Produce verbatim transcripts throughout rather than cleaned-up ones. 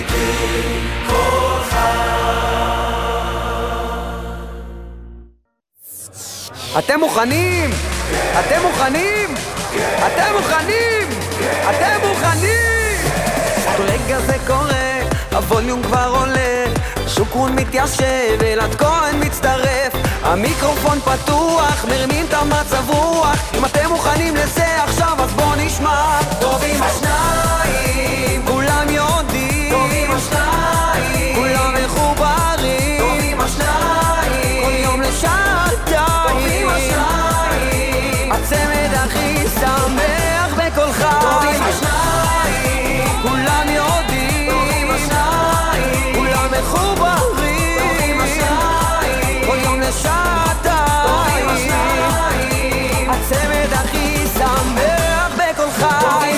אתם מוכנים? אתם מוכנים? אתם מוכנים? אתם מוכנים? רגע זה קורה, הווליום כבר עולה, שוקרון מתיישב, אלעד כהן מצטרף, המיקרופון פתוח, מרמים את המצב רוח. אם אתם מוכנים לזה עכשיו אז בוא נשמע. טובים השניים, כולם יודעים, טובים השניים, כולם מחוברים, טובים השניים, כל יום לשעתיים, טובים השניים, הצמד הכי שמח בכל חי, טובים השניים, כולם יודעים, טובים השניים, כולם מחוברים, טובים השניים, כל יום לשעתיים, טובים השניים, הצמד הכי שמח בכל חי.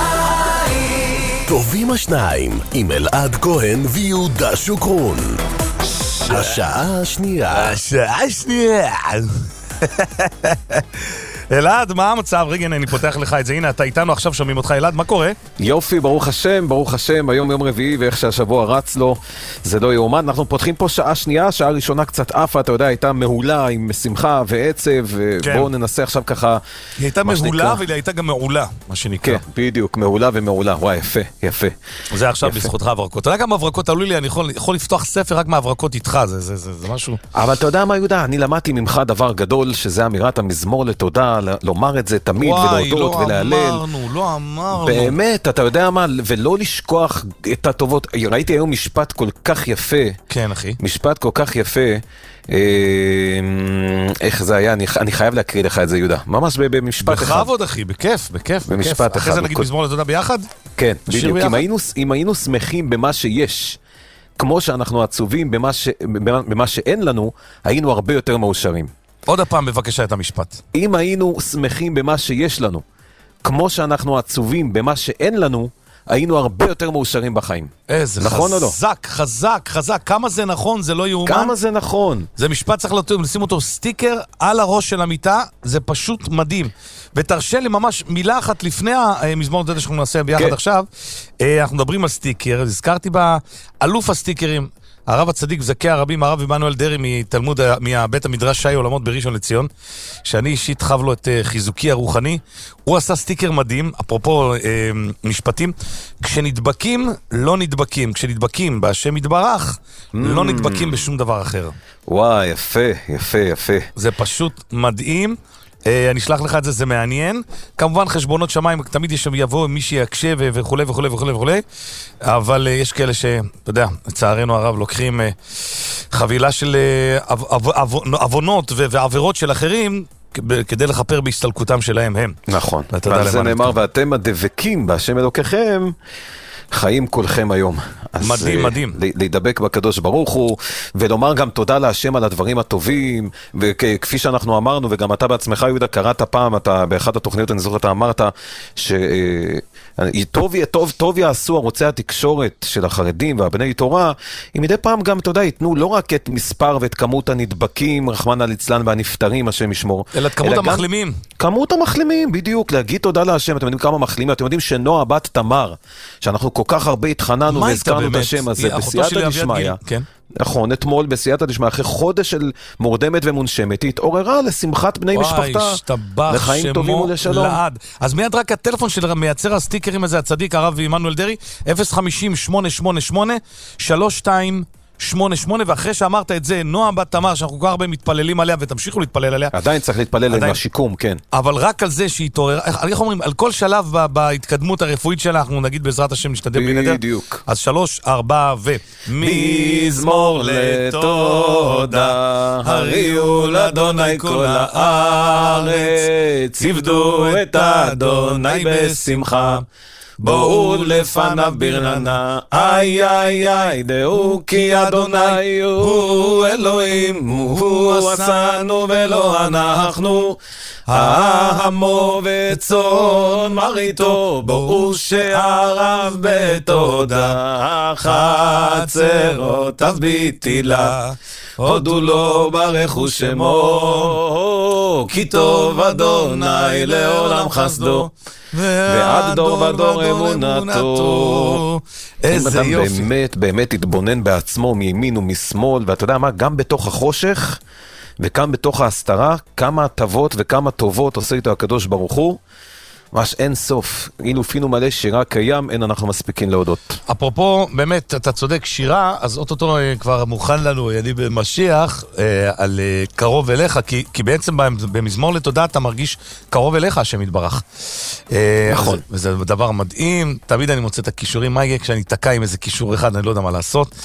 טובים השניים עם אלעד כהן ויהודה שוקרון. השעה השנייה. השעה השנייה. אלעד, מה המצב? רגע, אני פותח לך את זה. הנה, אתה איתנו עכשיו, שומעים אותך. אלעד, מה קורה? יופי, ברוך השם, ברוך השם. היום יום רביעי, ואיך שהשבוע רץ לו, זה לא יאומן. אנחנו פותחים פה שעה שנייה, שעה ראשונה קצת אפה, אתה יודע, הייתה מהולה עם שמחה ועצב, ובואו ננסה עכשיו ככה. היא הייתה מהולה, והיא הייתה גם מעולה, מה שנקרא. כן, בדיוק, מהולה ומעולה. וואי, יפה, יפה. זה עכשיו בזכותך הברקות. אתה יודע גם הברקות, עלו לי, אני יכול לפתוח ספר רק מהברקות איתך, זה משהו. אבל אתה יודע מה, יהודה, אני למדתי ממך דבר גדול, שזה אמירת המזמור לתודה, לומר את זה תמיד ולהודות ולהלל. וואי, לא אמרנו, לא אמרנו. באמת, אתה יודע מה, ולא לשכוח את הטובות. ראיתי היום משפט כל כך יפה. כן, אחי. משפט כל כך יפה. איך זה היה? אני חייב להקריא לך את זה, יהודה. ממש במשפט אחד. בכבוד, אחי, בכיף, בכיף. במשפט אחד. אחרי זה נגיד מזמור לתודה ביחד? כן, בדיוק. אם היינו שמחים במה שיש, כמו שאנחנו עצובים במה שאין לנו, היינו הרבה יותר מאושרים. עוד הפעם בבקשה את המשפט. אם היינו שמחים במה שיש לנו, כמו שאנחנו עצובים במה שאין לנו, היינו הרבה יותר מאושרים בחיים. איזה נכון חזק, או לא? חזק, חזק, חזק. כמה זה נכון, זה לא יאומן. כמה זה נכון. זה משפט צריך לשים אותו סטיקר על הראש של המיטה, זה פשוט מדהים. ותרשה לי ממש מילה אחת לפני המזמור לתודה שאנחנו נעשה ביחד כן. עכשיו. אנחנו מדברים על סטיקר, הזכרתי באלוף הסטיקרים, הרב הצדיק וזכי הרבים, הרב עמנואל דרעי מתלמוד, מבית המדרש שי עולמות בראשון לציון, שאני אישית חב לו את חיזוקי הרוחני. הוא עשה סטיקר מדהים, אפרופו אה, משפטים, כשנדבקים לא נדבקים, כשנדבקים בהשם יתברך, mm. לא נדבקים בשום דבר אחר. וואי, יפה, יפה, יפה. זה פשוט מדהים. אני אשלח לך את זה, זה מעניין. כמובן חשבונות שמיים, תמיד יש יבוא מי שיקשה וכו' וכו' וכו' וכו', אבל יש כאלה ש, אתה יודע, לצערנו הרב, לוקחים חבילה של עוונות ועבירות של אחרים, כדי לחפר בהסתלקותם שלהם הם. נכון. ועל זה נאמר, ואתם הדבקים בהשם אלוקיכם, חיים כולכם היום. מדהים, uh, מדהים. להידבק בקדוש ברוך הוא, ולומר גם תודה להשם על הדברים הטובים, וכפי שאנחנו אמרנו, וגם אתה בעצמך, יהודה, קראת פעם, אתה באחת התוכניות, אני זוכר, אתה אמרת, שטוב טוב, טוב יעשו ערוצי התקשורת של החרדים והבני תורה, אם מדי פעם גם, אתה יודע, ייתנו לא רק את מספר ואת כמות הנדבקים, רחמנא ליצלן והנפטרים, השם ישמור. אלא את כמות המחלימים. גם, כמות המחלימים, בדיוק, להגיד תודה להשם. אתם יודעים כמה מחלימים, אתם יודעים שנועה בת תמר, שאנחנו כל כך הרבה התחננו והזכרנו את השם הזה בסייעתא דשמיא. נכון, אתמול בסייעתא דשמיא, אחרי חודש של מורדמת ומונשמת, היא התעוררה לשמחת בני משפחתה, לחיים טובים ולשלום. אז מיד רק הטלפון של מייצר הסטיקרים הזה, הצדיק הרב עמנואל דרעי, אפס חמישים שמונה שמונה שמונה שלוש שתיים שמונה שמונה, ואחרי שאמרת את זה, נועה בת תמר, שאנחנו כל כך הרבה מתפללים עליה, ותמשיכו להתפלל עליה. עדיין צריך להתפלל עם השיקום, כן. אבל רק על זה שהיא תוררה, איך אומרים, על כל שלב בהתקדמות הרפואית שלה, אנחנו נגיד בעזרת השם נשתדל בלי נדר. בדיוק. אז שלוש, ארבע ו... מזמור לתודה, הריעו לאדוני כל הארץ, עבדו את אדוני בשמחה. בואו לפניו ברננה, איי איי איי, דעו כי אדוני הוא אלוהים, הוא עשנו ולא אנחנו, העמו וצאן מרעיתו, בואו שעריו בתודה, חצרותיו בתהילה, הודו לו ברכו שמו, בו, כי טוב אדוני לעולם חסדו, ועד דור ודור אמונתו. איזה יופי. באמת, באמת התבונן בעצמו מימין ומשמאל, ואתה יודע מה, גם בתוך החושך, וגם בתוך ההסתרה, כמה הטבות וכמה טובות עושה איתו הקדוש ברוך הוא, ממש אין סוף. אילו פינו מלא שירה קיים, אין אנחנו מספיקים להודות. אפרופו, באמת, אתה צודק, שירה, אז אוטוטו כבר מוכן לנו, ידי במשיח, על קרוב אליך, כי, כי בעצם במזמור לתודה אתה מרגיש קרוב אליך, השם יתברך. נכון. וזה דבר מדהים, תמיד אני מוצא את הכישורים, מה יהיה כשאני תקע עם איזה כישור אחד, אני לא יודע מה לעשות.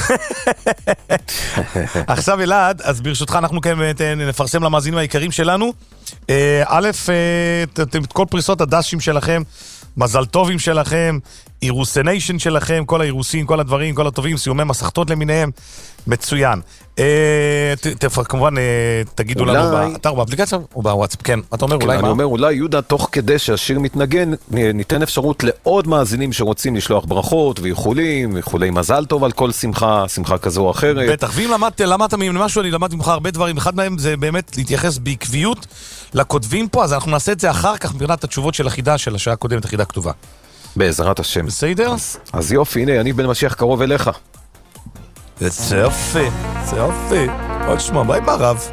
עכשיו אלעד, אז ברשותך אנחנו נפרסם למאזינים העיקרים שלנו, א', את כל פריסות הדשים שלכם, מזל טובים שלכם, אירוסניישן שלכם, כל האירוסים, כל הדברים, כל הטובים, סיומי מסכתות למיניהם, מצוין. כמובן, תגידו לנו באתר, באפליקציה או בוואטסאפ, כן, אתה אומר אולי מה? אני אומר אולי, יהודה, תוך כדי שהשיר מתנגן, ניתן אפשרות לעוד מאזינים שרוצים לשלוח ברכות ואיחולים, איחולי מזל טוב על כל שמחה, שמחה כזו או אחרת. בטח, ואם למדת ממשהו, אני למדתי ממך הרבה דברים, אחד מהם זה באמת להתייחס בעקביות לכותבים פה, אז אנחנו נעשה את זה אחר כך, מבחינת התשובות של החידה של השעה הקודמת, החידה כתובה. בעזרת השם. בסדר? אז, אז יופי, הנה, אני בן משיח קרוב אליך. זה יופי, זה יופי. עוד שמוע, ביי ברב.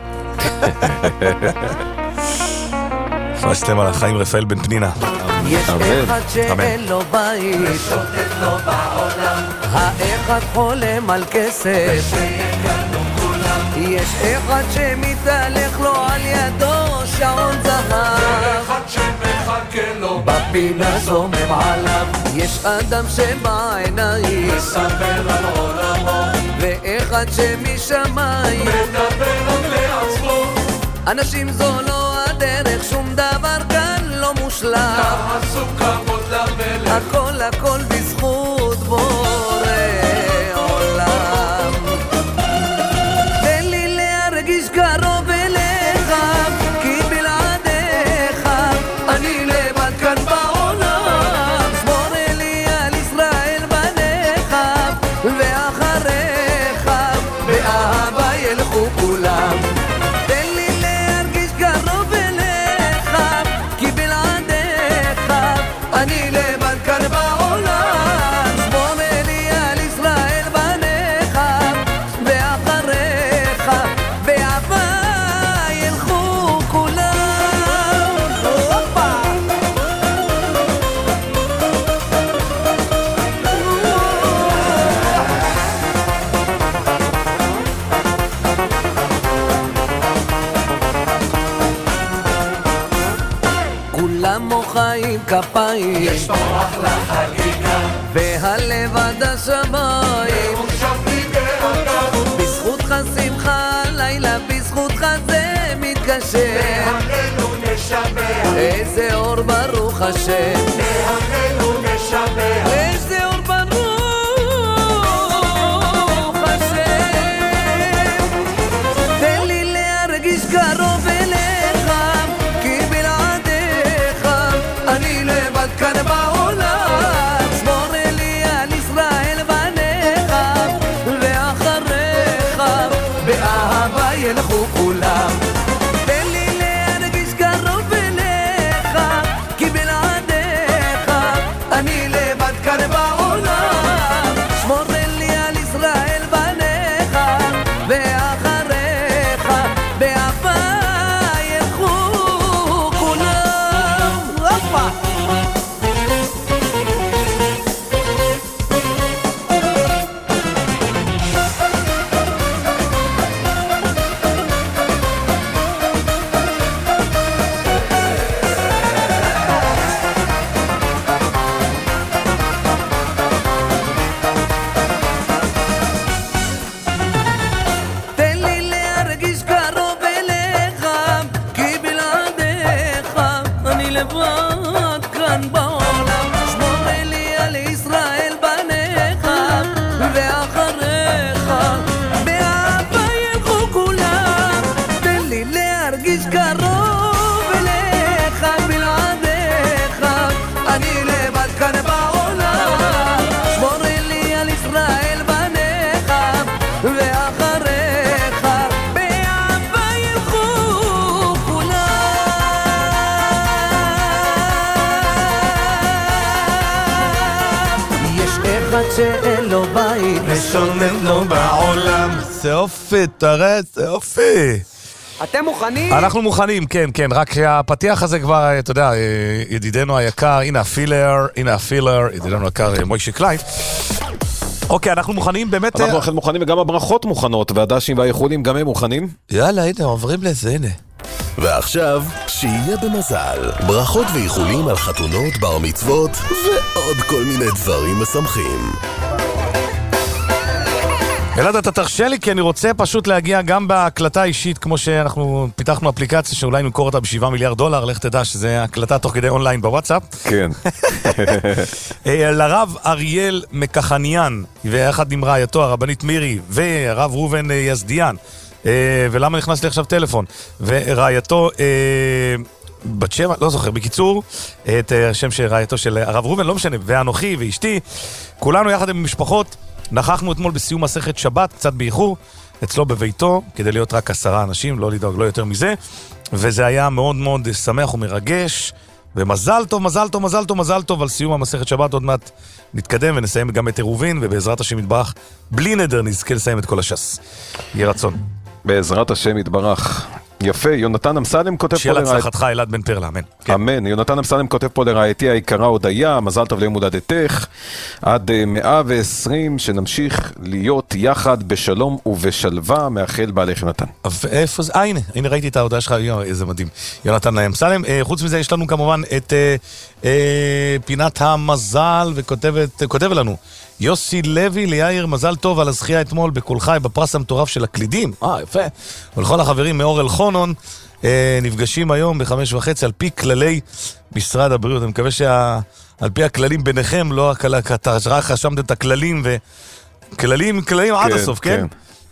פשתם על החיים רפאל בן פנינה. יש אחד שאין לו בית, ושוטט לו בעולם, האחד חולם על כסף, יש אחד שמתהלך לו על ידו שעון זהב, אחד שמחכה לו בפינה זומם עליו, יש אדם שבעיניים מספר על עולמו, ואחד שמשמיים מדבר עוד לעצמו. אנשים זו לא הדרך, שום דבר כאן לא מושלם, תעשו כבוד למלך, הכל הכל בזכות בורא עולם. תן לי להרגיש קרוב אליך, כי בלעדיך אני לבד כאן בעולם. שמור לי על ישראל בניך, ואחריך באהבה ילכו כולם. תן לי להרגיש קרוב אליך, כי בלעדיך אני לבד כאן בעולם. שמור לי על ישראל בניך, ואחריך באהבה ילכו כולם. הופה! כולם מוחאים כפיים, יש פה אחלה חגיגה, והלב עד השמיים, בזכותך שמחה לילה, בזכותך זה מתקשר, להגנו נשבר, איזה אור ברוך השם, להגנו נשבר, איזה אור ברוך השם. תן לי להרגיש קרוב אליך, כי בלעדיך אני לבד כאן בעולם. שמור לי על ישראל בניך, ואחריך באהבה ילכו כולם. תן לי להרגיש קרוב אליך, כי בלעדיך אחד שאין לו בית ושונן לו בעולם. זה יופי, תראה, זה יופי. אתם מוכנים? אנחנו מוכנים, כן, כן, רק הפתיח הזה כבר, אתה יודע, ידידנו היקר, הנה הפילר, הנה הפילר, ידידנו היקר, מוישה קליין. אוקיי, אנחנו מוכנים, באמת... אנחנו אכן מוכנים, וגם הברכות מוכנות, והדשים והאיחולים גם הם מוכנים. יאללה, הנה, עוברים לזה, הנה. ועכשיו, שיהיה במזל. ברכות ואיחולים על חתונות, בר מצוות, ועוד כל מיני דברים משמחים. אלעד, אתה תרשה לי, כי אני רוצה פשוט להגיע גם בהקלטה אישית, כמו שאנחנו פיתחנו אפליקציה שאולי נמכור אותה בשבעה מיליארד דולר, לך תדע שזה הקלטה תוך כדי אונליין בוואטסאפ. כן. לרב אריאל מקחניאן, ויחד עם רעייתו הרבנית מירי, והרב ראובן יזדיאן, ולמה נכנס לי עכשיו טלפון, ורעייתו... בת שם, לא זוכר, בקיצור, את השם של רעייתו של הרב ראובן, לא משנה, ואנוכי ואשתי, כולנו יחד עם משפחות, נכחנו אתמול בסיום מסכת שבת, קצת באיחור, אצלו בביתו, כדי להיות רק עשרה אנשים, לא לדאוג, לא יותר מזה, וזה היה מאוד מאוד שמח ומרגש, ומזל טוב, מזל טוב, מזל טוב, מזל טוב על סיום המסכת שבת, עוד מעט נתקדם ונסיים גם את עירובין, ובעזרת השם יתברך, בלי נדר נזכה לסיים את כל הש"ס. יהיה רצון. בעזרת השם יתברך. יפה, יונתן אמסלם כותב פה לרעייתי... שיהיה להצלחתך אלעד בן פרלה, אמן. כן. אמן, יונתן אמסלם כותב פה לרעייתי היקרה הודיה, מזל טוב ליום הולדתך, עד מאה ועשרים שנמשיך להיות יחד בשלום ובשלווה, מאחל בעלך יונתן. ואיפה זה? אה, הנה, הנה ראיתי את ההודעה שלך, יו, איזה מדהים. יונתן אמסלם, אה, חוץ מזה יש לנו כמובן את אה, אה, פינת המזל, וכותב לנו, יוסי לוי ליאיר, מזל טוב על הזכייה אתמול בכל חי בפרס המטורף של הקלידים. אה, יפה. ולכל החברים מאור אל חונון, אה, נפגשים היום בחמש וחצי על פי כללי משרד הבריאות. אני מקווה שעל פי הכללים ביניכם, לא הכלכתה, רק חשמתם את הכללים, וכללים, כללים עד הסוף, כן?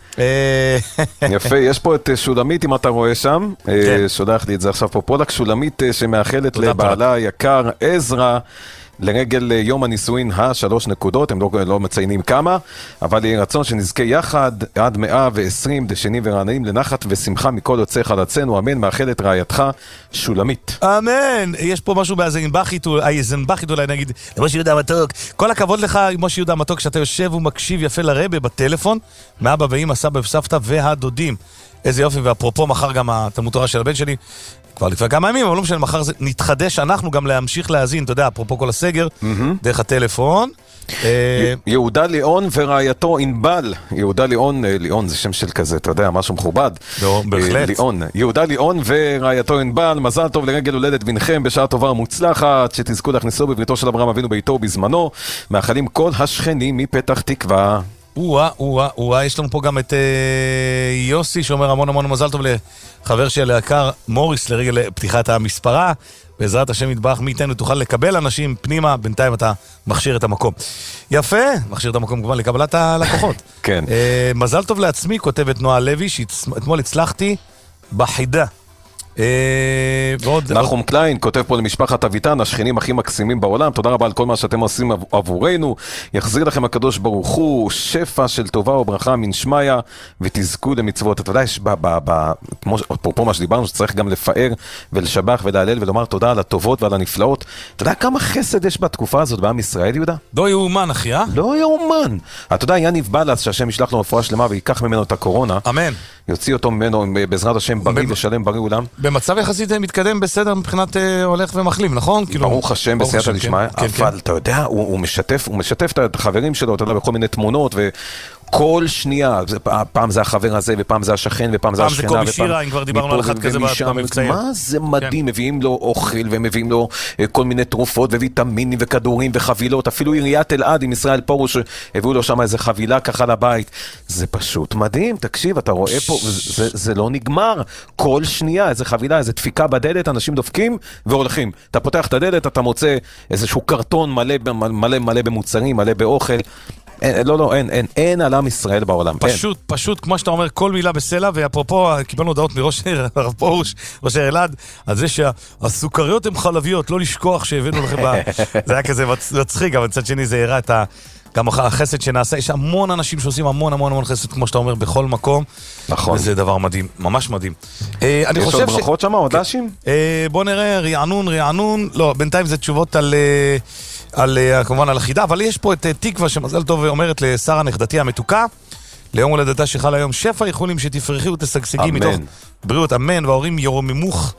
יפה, יש פה את שולמית, אם אתה רואה שם, שולח לי את זה עכשיו פה פולק, שולמית שמאחלת לבעלה היקר עזרא, לרגל יום הנישואין השלוש נקודות, הם לא, לא מציינים כמה, אבל יהיה רצון שנזכה יחד עד מאה ועשרים דשנים ורעננים לנחת ושמחה מכל יוצא חלצנו, אמן, מאחלת רעייתך שולמית. אמן, יש פה משהו באזנבחית, האזנבחית אולי נגיד, למשה יהודה מתוק, כל הכבוד לך משה יהודה מתוק, שאתה יושב ומקשיב יפה לרבא בטלפון, מאבא ואמא, סבא וסבתא והדודים. איזה יופי, ואפרופו מחר גם התלמוד תורה של הבן שלי, כבר לפני כמה ימים, אבל לא משנה, מחר זה נתחדש, אנחנו גם להמשיך להאזין, אתה יודע, אפרופו כל הסגר, דרך הטלפון. יהודה ליאון ורעייתו ענבל, יהודה ליאון, ליאון זה שם של כזה, אתה יודע, משהו מכובד. בהחלט. ליאון, יהודה ליאון ורעייתו ענבל, מזל טוב לרגל הולדת בנכם, בשעה טובה ומוצלחת, שתזכו להכניסו בבריתו של אברהם אבינו ביתו בזמנו, מאחלים כל השכנים מפתח תקווה. וואה, וואה, וואה, יש לנו פה גם את יוסי שאומר המון המון מזל טוב לחבר של היקר מוריס לרגל פתיחת המספרה, בעזרת השם יתברך מי איתנו תוכל לקבל אנשים פנימה, בינתיים אתה מכשיר את המקום. יפה, מכשיר את המקום כמובן לקבלת הלקוחות. כן. מזל טוב לעצמי, כותבת נועה לוי, שאתמול הצלחתי בחידה. נחום קליין כותב פה למשפחת אביטן, השכנים הכי מקסימים בעולם, תודה רבה על כל מה שאתם עושים עבורנו, יחזיר לכם הקדוש ברוך הוא שפע של טובה וברכה מן שמיה ותזכו למצוות. אתה יודע, יש פה מה שדיברנו שצריך גם לפאר ולשבח ולהלל ולומר תודה על הטובות ועל הנפלאות. אתה יודע כמה חסד יש בתקופה הזאת בעם ישראל, יהודה? לא יאומן אחי, אה? לא יאומן. אתה יודע, יניב בלס שהשם ישלח לו רפואה שלמה ויקח ממנו את הקורונה, אמן, יוציא אותו ממנו בעזרת השם בריא ושלם בריא אולם. במצב יחסית מתקדם בסדר מבחינת הולך ומחלים, נכון? ברוך השם בסייעתא דשמיא, אבל אתה יודע, הוא משתף, הוא משתף את החברים שלו, אתה יודע, בכל מיני תמונות וכל שנייה, פעם זה החבר הזה ופעם זה השכן ופעם זה השכנה. פעם זה קובי שירה, אם כבר דיברנו על אחד כזה במבצעים. מה זה מדהים, מביאים לו אוכל ומביאים לו כל מיני תרופות וויטמינים וכדורים וחבילות, אפילו עיריית אלעד עם ישראל פרוש, הביאו לו שם איזה חבילה ככה לבית. זה פשוט מדהים, תקשיב, אתה רואה פה, זה לא נגמר, כל שנייה, איזה חבילה, איזה דפיקה בדלת, אנשים דופקים והולכים. אתה פותח את הדלת, אתה מוצא איזשהו קרטון מלא, מלא, מלא במוצרים, מלא באוכל. אין, לא, לא, אין, אין, אין על עם ישראל בעולם. פשוט, אין. פשוט, כמו שאתה אומר, כל מילה בסלע, ואפרופו, קיבלנו הודעות מראש הרב פרוש, ראש אלעד, על זה שהסוכריות הן חלביות, לא לשכוח שהבאנו לכם, זה היה כזה מצחיק, אבל מצד שני זה הראה את ה... גם החסד שנעשה, יש המון אנשים שעושים המון המון המון חסד, כמו שאתה אומר, בכל מקום. נכון. וזה דבר מדהים, ממש מדהים. יש עוד ברכות שם, עוד דשים? בוא נראה, רענון, רענון, לא, בינתיים זה תשובות על... על, כמובן על החידה, אבל יש פה את תקווה שמזל טוב ואומרת לשרה נכדתי המתוקה, ליום הולדתה שחל היום שפע איחולים שתפרחי ותשגשגי מתוך בריאות, אמן, וההורים ירוממוך,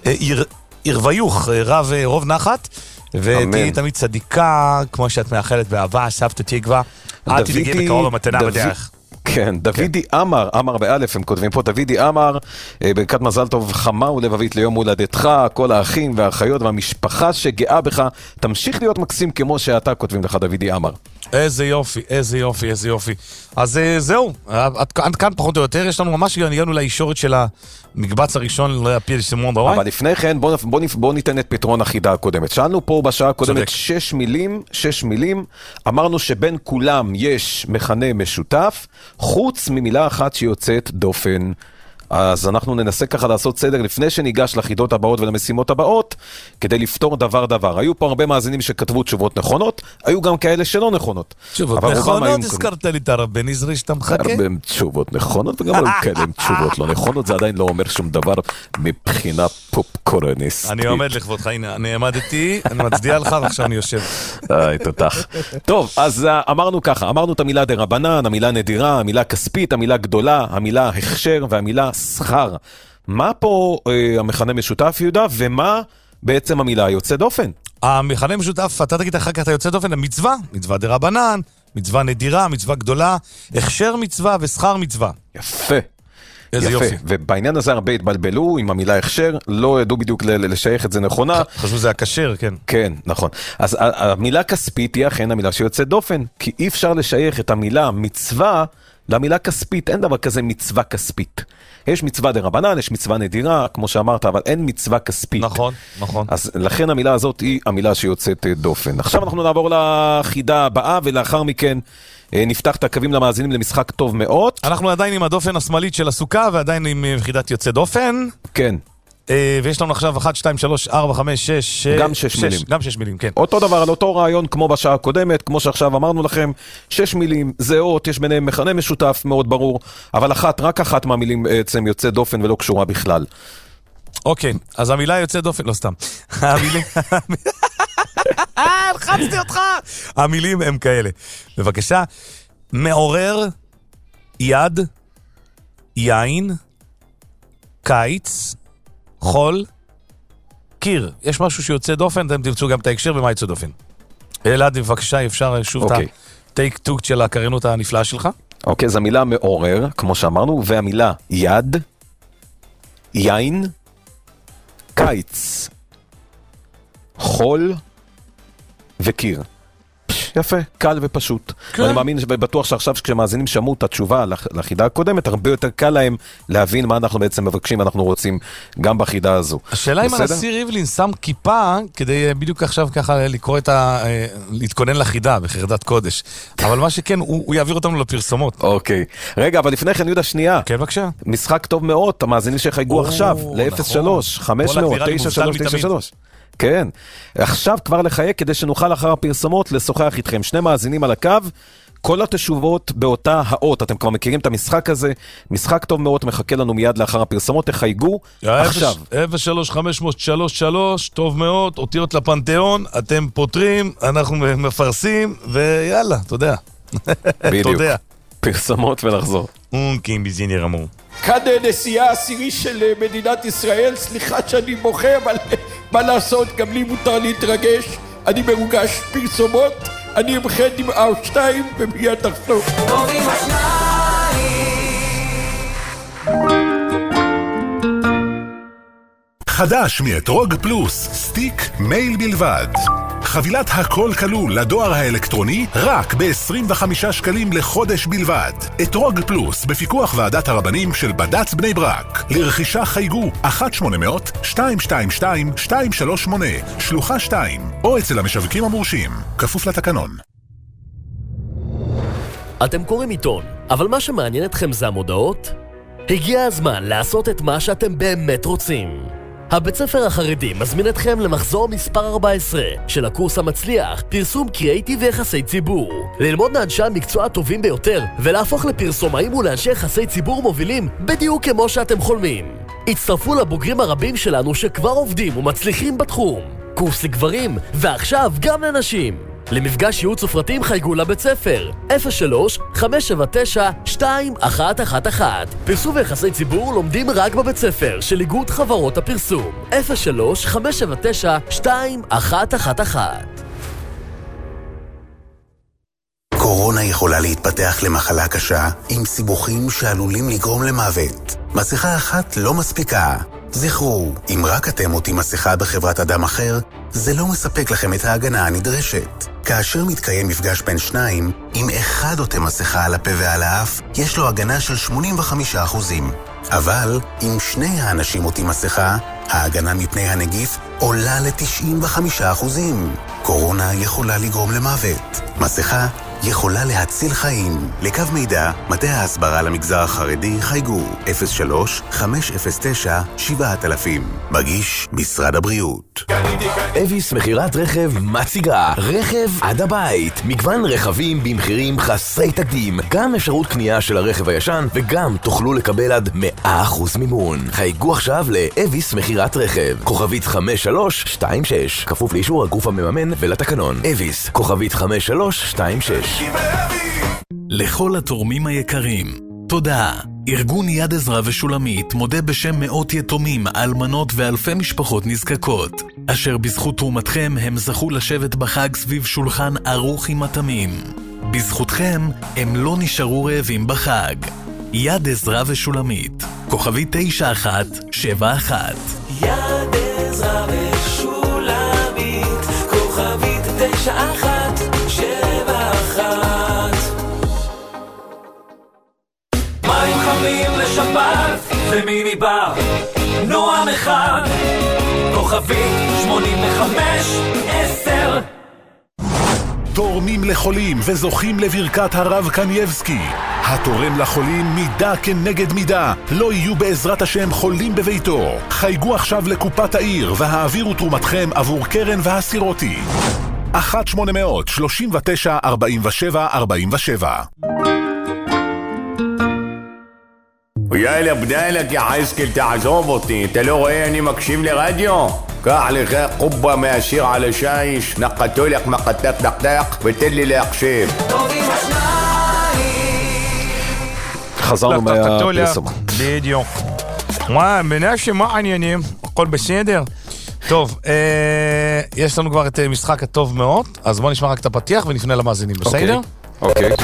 ירוויוך, רב רוב נחת, ותהי תמיד צדיקה, כמו שאת מאחלת באהבה, סבתא תקווה, את תגיעי בקרוב המתנה בדרך. כן, דוידי אמר, אמר באלף, הם כותבים פה, דוידי אמר, ברכת מזל טוב חמה ולבבית ליום הולדתך, כל האחים והאחיות והמשפחה שגאה בך, תמשיך להיות מקסים כמו שאתה, כותבים לך דוידי אמר. איזה יופי, איזה יופי, איזה יופי. אז זהו, עד כאן פחות או יותר, יש לנו ממש הגענו לישורת של המקבץ הראשון להפיל סימון דוואי. אבל לפני כן, בוא, בוא, בוא ניתן את פתרון החידה הקודמת. שאלנו פה בשעה הקודמת שש מילים, שש מילים, אמרנו שבין כולם יש מכנה משותף, חוץ ממילה אחת שיוצאת דופן. אז אנחנו ננסה ככה לעשות סדר לפני שניגש לחידות הבאות ולמשימות הבאות, כדי לפתור דבר דבר. היו פה הרבה מאזינים שכתבו תשובות נכונות, היו גם כאלה שלא נכונות. תשובות נכונות, הזכרת לי את הרב בן עזרי שאתה מחכה? הרבה תשובות נכונות, וגם היו כאלה תשובות לא נכונות, זה עדיין לא אומר שום דבר מבחינה פופקורניסטית. אני עומד לכבודך, הנה, אני עמדתי, אני מצדיע לך ועכשיו אני יושב. איי, תותח. טוב, אז אמרנו ככה, אמרנו את המילה דרבנן, המילה נדירה, המילה כספית, המילה גדולה, המילה הכשר והמילה שכר. מה פה אה, המכנה משותף, יהודה, ומה בעצם המילה יוצא דופן? המכנה משותף, אתה תגיד אחר כך, אתה יוצא דופן, המצווה, מצווה דרבנן, מצווה נדירה, מצווה גדולה, הכשר מצווה ושכר מצווה. יפה. איזה יפה. יופי. ובעניין הזה הרבה התבלבלו עם המילה הכשר, לא ידעו בדיוק לשייך את זה נכונה. חשבו זה הכשר, כן. כן, נכון. אז המילה כספית היא אכן המילה שיוצאת דופן, כי אי אפשר לשייך את המילה מצווה למילה כספית, אין דבר כזה מצווה כספית. יש מצווה דרבנן, יש מצווה נדירה, כמו שאמרת, אבל אין מצווה כספית. נכון, נכון. אז לכן המילה הזאת היא המילה שיוצאת דופן. עכשיו אנחנו נעבור לחידה הבאה, ולאחר מכן נפתח את הקווים למאזינים למשחק טוב מאוד. אנחנו עדיין עם הדופן השמאלית של הסוכה, ועדיין עם חידת יוצא דופן. כן. ויש לנו עכשיו אחת, שתיים, שלוש, ארבע, חמש, שש, גם שש מילים. גם שש מילים, כן. אותו דבר, על אותו רעיון כמו בשעה הקודמת, כמו שעכשיו אמרנו לכם, שש מילים, זהות, יש ביניהם מכנה משותף מאוד ברור, אבל אחת, רק אחת מהמילים בעצם יוצא דופן ולא קשורה בכלל. אוקיי, אז המילה יוצא דופן, לא סתם. המילים... הלחצתי אותך! המילים הם כאלה. בבקשה, מעורר, יד, יין, קיץ, חול, קיר. יש משהו שיוצא דופן, אתם תמצאו גם את ההקשר ומה יוצא דופן. אלעד, בבקשה, אפשר שוב את הטייק טוק של הקריינות הנפלאה שלך? אוקיי, זו המילה מעורר, כמו שאמרנו, והמילה יד, יין, קיץ, חול וקיר. יפה, קל ופשוט. כן. ואני מאמין ובטוח שעכשיו כשמאזינים שמעו את התשובה לחידה הקודמת, הרבה יותר קל להם להבין מה אנחנו בעצם מבקשים ואנחנו רוצים גם בחידה הזו. השאלה אם הנשיא ריבלין שם כיפה כדי בדיוק עכשיו ככה לקרוא את ה... להתכונן לחידה בחרדת קודש. אבל מה שכן, הוא, הוא יעביר אותנו לפרסומות. אוקיי. רגע, אבל לפני כן, יהודה, שנייה. כן, בבקשה. משחק טוב מאוד, המאזינים שחייגו עכשיו, ל-אפס שלוש, חמש מאות, תשע שלוש תשע שלוש. כן, עכשיו כבר לחייק כדי שנוכל אחר הפרסומות לשוחח איתכם. שני מאזינים על הקו, כל התשובות באותה האות. אתם כבר מכירים את המשחק הזה, משחק טוב מאוד, מחכה לנו מיד לאחר הפרסומות, תחייגו עכשיו. אפס שלוש חמש שלוש שלוש, טוב מאוד, אותיות לפנתיאון, אתם פותרים, אנחנו מפרסים, ויאללה, אתה יודע. בדיוק, פרסומות ולחזור. אונקים בזיני רמו. כאן נשיאה העשירי של מדינת ישראל, סליחה שאני בוכה, אבל מה לעשות, גם לי מותר להתרגש, אני מרוגש. פרסומות, אני אמחד עם אר שתיים ומיד תחזור. טובים השניים. חדש מאתרוג פלוס, סטיק מייל בלבד. חבילת הכל כלול לדואר האלקטרוני רק ב-עשרים וחמישה שקלים לחודש בלבד. אתרוג פלוס בפיקוח ועדת הרבנים של בד"ץ בני ברק. לרכישה חייגו אחת שמונה מאות שתיים שתיים שתיים שתיים שלוש שמונה שלוחה שתיים או אצל המשווקים המורשים. כפוף לתקנון. אתם קוראים עיתון, אבל מה שמעניין אתכם זה המודעות? הגיע הזמן לעשות את מה שאתם באמת רוצים. הבית ספר החרדי מזמין אתכם למחזור מספר ארבע עשרה של הקורס המצליח, פרסום קריאיטיב ויחסי ציבור. ללמוד מאנשי המקצוע הטובים ביותר ולהפוך לפרסומאים ולאנשי יחסי ציבור מובילים בדיוק כמו שאתם חולמים. הצטרפו לבוגרים הרבים שלנו שכבר עובדים ומצליחים בתחום. קורס לגברים, ועכשיו גם לנשים. למפגש ייעוץ ופרטים חייגו לבית ספר אפס שלוש חמש שבע תשע שתיים אחת אחת אחת. פרסום ויחסי ציבור לומדים רק בבית ספר של איגוד חברות הפרסום אפס שלוש חמש שבע תשע שתיים אחת אחת אחת. קורונה יכולה להתפתח למחלה קשה עם סיבוכים שעלולים לגרום למוות. מסכה אחת לא מספיקה. זכרו, אם רק אתם עוטים מסכה בחברת אדם אחר, זה לא מספק לכם את ההגנה הנדרשת. כאשר מתקיים מפגש בין שניים, אם אחד עוטה מסכה על הפה ועל האף, יש לו הגנה של שמונים וחמישה אחוזים. אבל אם שני האנשים עוטים מסכה, ההגנה מפני הנגיף עולה ל-תשעים וחמישה אחוזים. קורונה יכולה לגרום למוות. מסכה יכולה להציל חיים. לקו מידע, מטה ההסברה למגזר החרדי חייגו אפס שלוש חמש אפס תשע שבע אלפים. מגיש משרד הבריאות. אביס מחירת רכב מציגה רכב עד הבית. מגוון רכבים במחירים חסרי תקדים. גם אפשרות קנייה של הרכב הישן וגם תוכלו לקבל עד מאה אחוז מימון. חייגו עכשיו לאביס מחירת רכב. כוכבית חמש שלוש שתיים שש. כפוף לאישור הגוף המממן ולתקנון. אביס, כוכבית חמש שלוש שתיים שש. לכל התורמים היקרים, תודה. ארגון יד עזרא ושולמית מודה בשם מאות יתומים, אלמנות ואלפי משפחות נזקקות, אשר בזכות תרומתכם הם זכו לשבת בחג סביב שולחן ערוך עם התמים. בזכותכם הם לא נשארו רעבים בחג. יד עזרא ושולמית, כוכבי תשע אחת שבע אחת. יד עזרא ושולמית, כוכבית תשע אחת שבע אחת. מים חמים לשבת ומיני בר, נועם אחד, כוכבית שמונים וחמש עשר. תורמים לחולים וזוכים לברכת הרב קנייבסקי. התורם לחולים מידה כנגד מידה. לא יהיו בעזרת השם חולים בביתו. חייגו עכשיו לקופת העיר והעבירו תרומתכם עבור קרן והסירותי. אחת שמונה מאות שלושים ותשע ארבעים ושבע ארבעים ושבע. ويا بدالك يا عايزك تعزوبتي انت لو ايه اني مكشيف لي راديو كاع لي غير قبه ماشير على شايش نقتولك مقتك دقدق بتلي لي قشيب חזרנו מהפרסום. בדיוק. מה, מנשה, מה העניינים? הכל בסדר? טוב, יש לנו כבר את משחק הטוב מאוד, אז בוא נשמע רק את הפתיח ונפנה למאזינים, בסדר? אוקיי.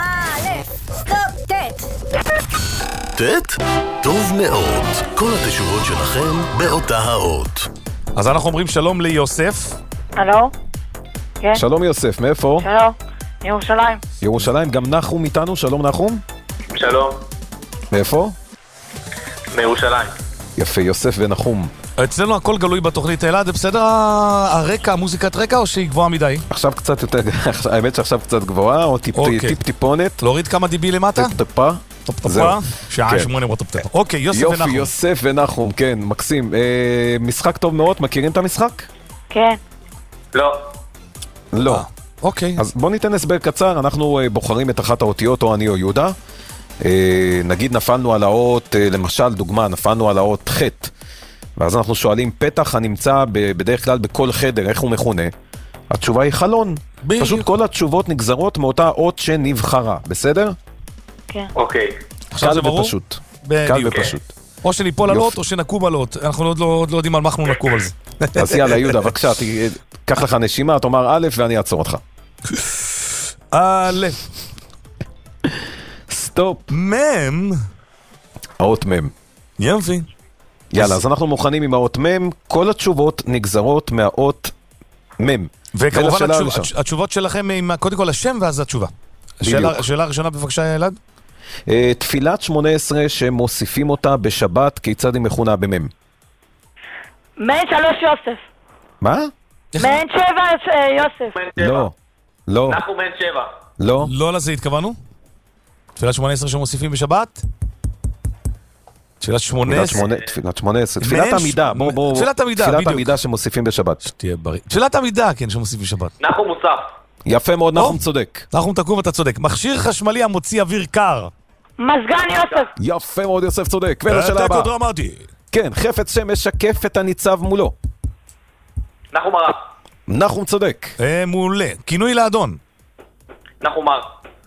טט? טוב מאוד. כל התשובות שלכם באותה האות. אז אנחנו אומרים שלום ליוסף. הלו? כן? שלום יוסף, מאיפה? שלום, ירושלים. ירושלים, גם נחום איתנו, שלום נחום. שלום. מאיפה? מירושלים. יפה, יוסף ונחום. אצלנו הכל גלוי בתוכנית אלעד, זה בסדר הרקע, מוזיקת רקע, או שהיא גבוהה מדי? עכשיו קצת יותר, האמת שעכשיו קצת גבוהה, או טיפ טיפונת. להוריד כמה דיבי למטה? טיפ טיפה. טופטופה, שעה שמונה בטופטופה. אוקיי, יוסף ונחום. יופי, יוסף ונחום, כן, מקסים. משחק טוב מאוד, מכירים את המשחק? כן. לא. לא. אוקיי. אז בוא ניתן הסבר קצר, אנחנו בוחרים את אחת האותיות, או אני או יהודה. נגיד נפלנו על האות, למשל, דוגמה, נפלנו על האות ח', ואז אנחנו שואלים, פתח הנמצא בדרך כלל בכל חדר, איך הוא מכונה? התשובה היא חלון. פשוט כל התשובות נגזרות מאותה אות שנבחרה, בסדר? כן. אוקיי. עכשיו זה ברור? ופשוט. קל ופשוט. או שניפול על אות או שנקום על אות. אנחנו עוד לא יודעים על מה אנחנו נקום על זה. אז יאללה, יהודה, בבקשה, קח לך נשימה, תאמר א' ואני אעצור אותך. א'. סטופ. מם. האות מם. יופי. יאללה, אז אנחנו מוכנים עם האות מם, כל התשובות נגזרות מהאות מם. וכמובן התשובות שלכם עם קודם כל השם ואז התשובה. השאלה הראשונה בבקשה אלעד. תפילת שמונה עשרה שמוסיפים אותה בשבת, כיצד היא מכונה במם? מעין שלוש יוסף. מה? מעין שבע יוסף. לא. לא. אנחנו מעין שבע. לא. לא לזה התכוונו? תפילת שמונה עשרה שמוסיפים בשבת? תפילת שמונה עשרה. תפילת שמונה עשרה. תפילת עמידה. בוא בוא. תפילת עמידה, תפילת עמידה שמוסיפים בשבת. שתהיה בריא. תפילת עמידה, כן, שמוסיפים בשבת. אנחנו מוסף. יפה מאוד, נחום צודק. נחום תקום, אתה צודק. מכשיר חשמלי המוציא אוויר קר. מזגן יוסף. יפה מאוד, יוסף צודק. ולשאלה הבאה. תיקו דרמטי. כן, חפץ שמשקף את הניצב מולו. נחום מרק. נחום צודק. מעולה. כינוי לאדון. נחום מר.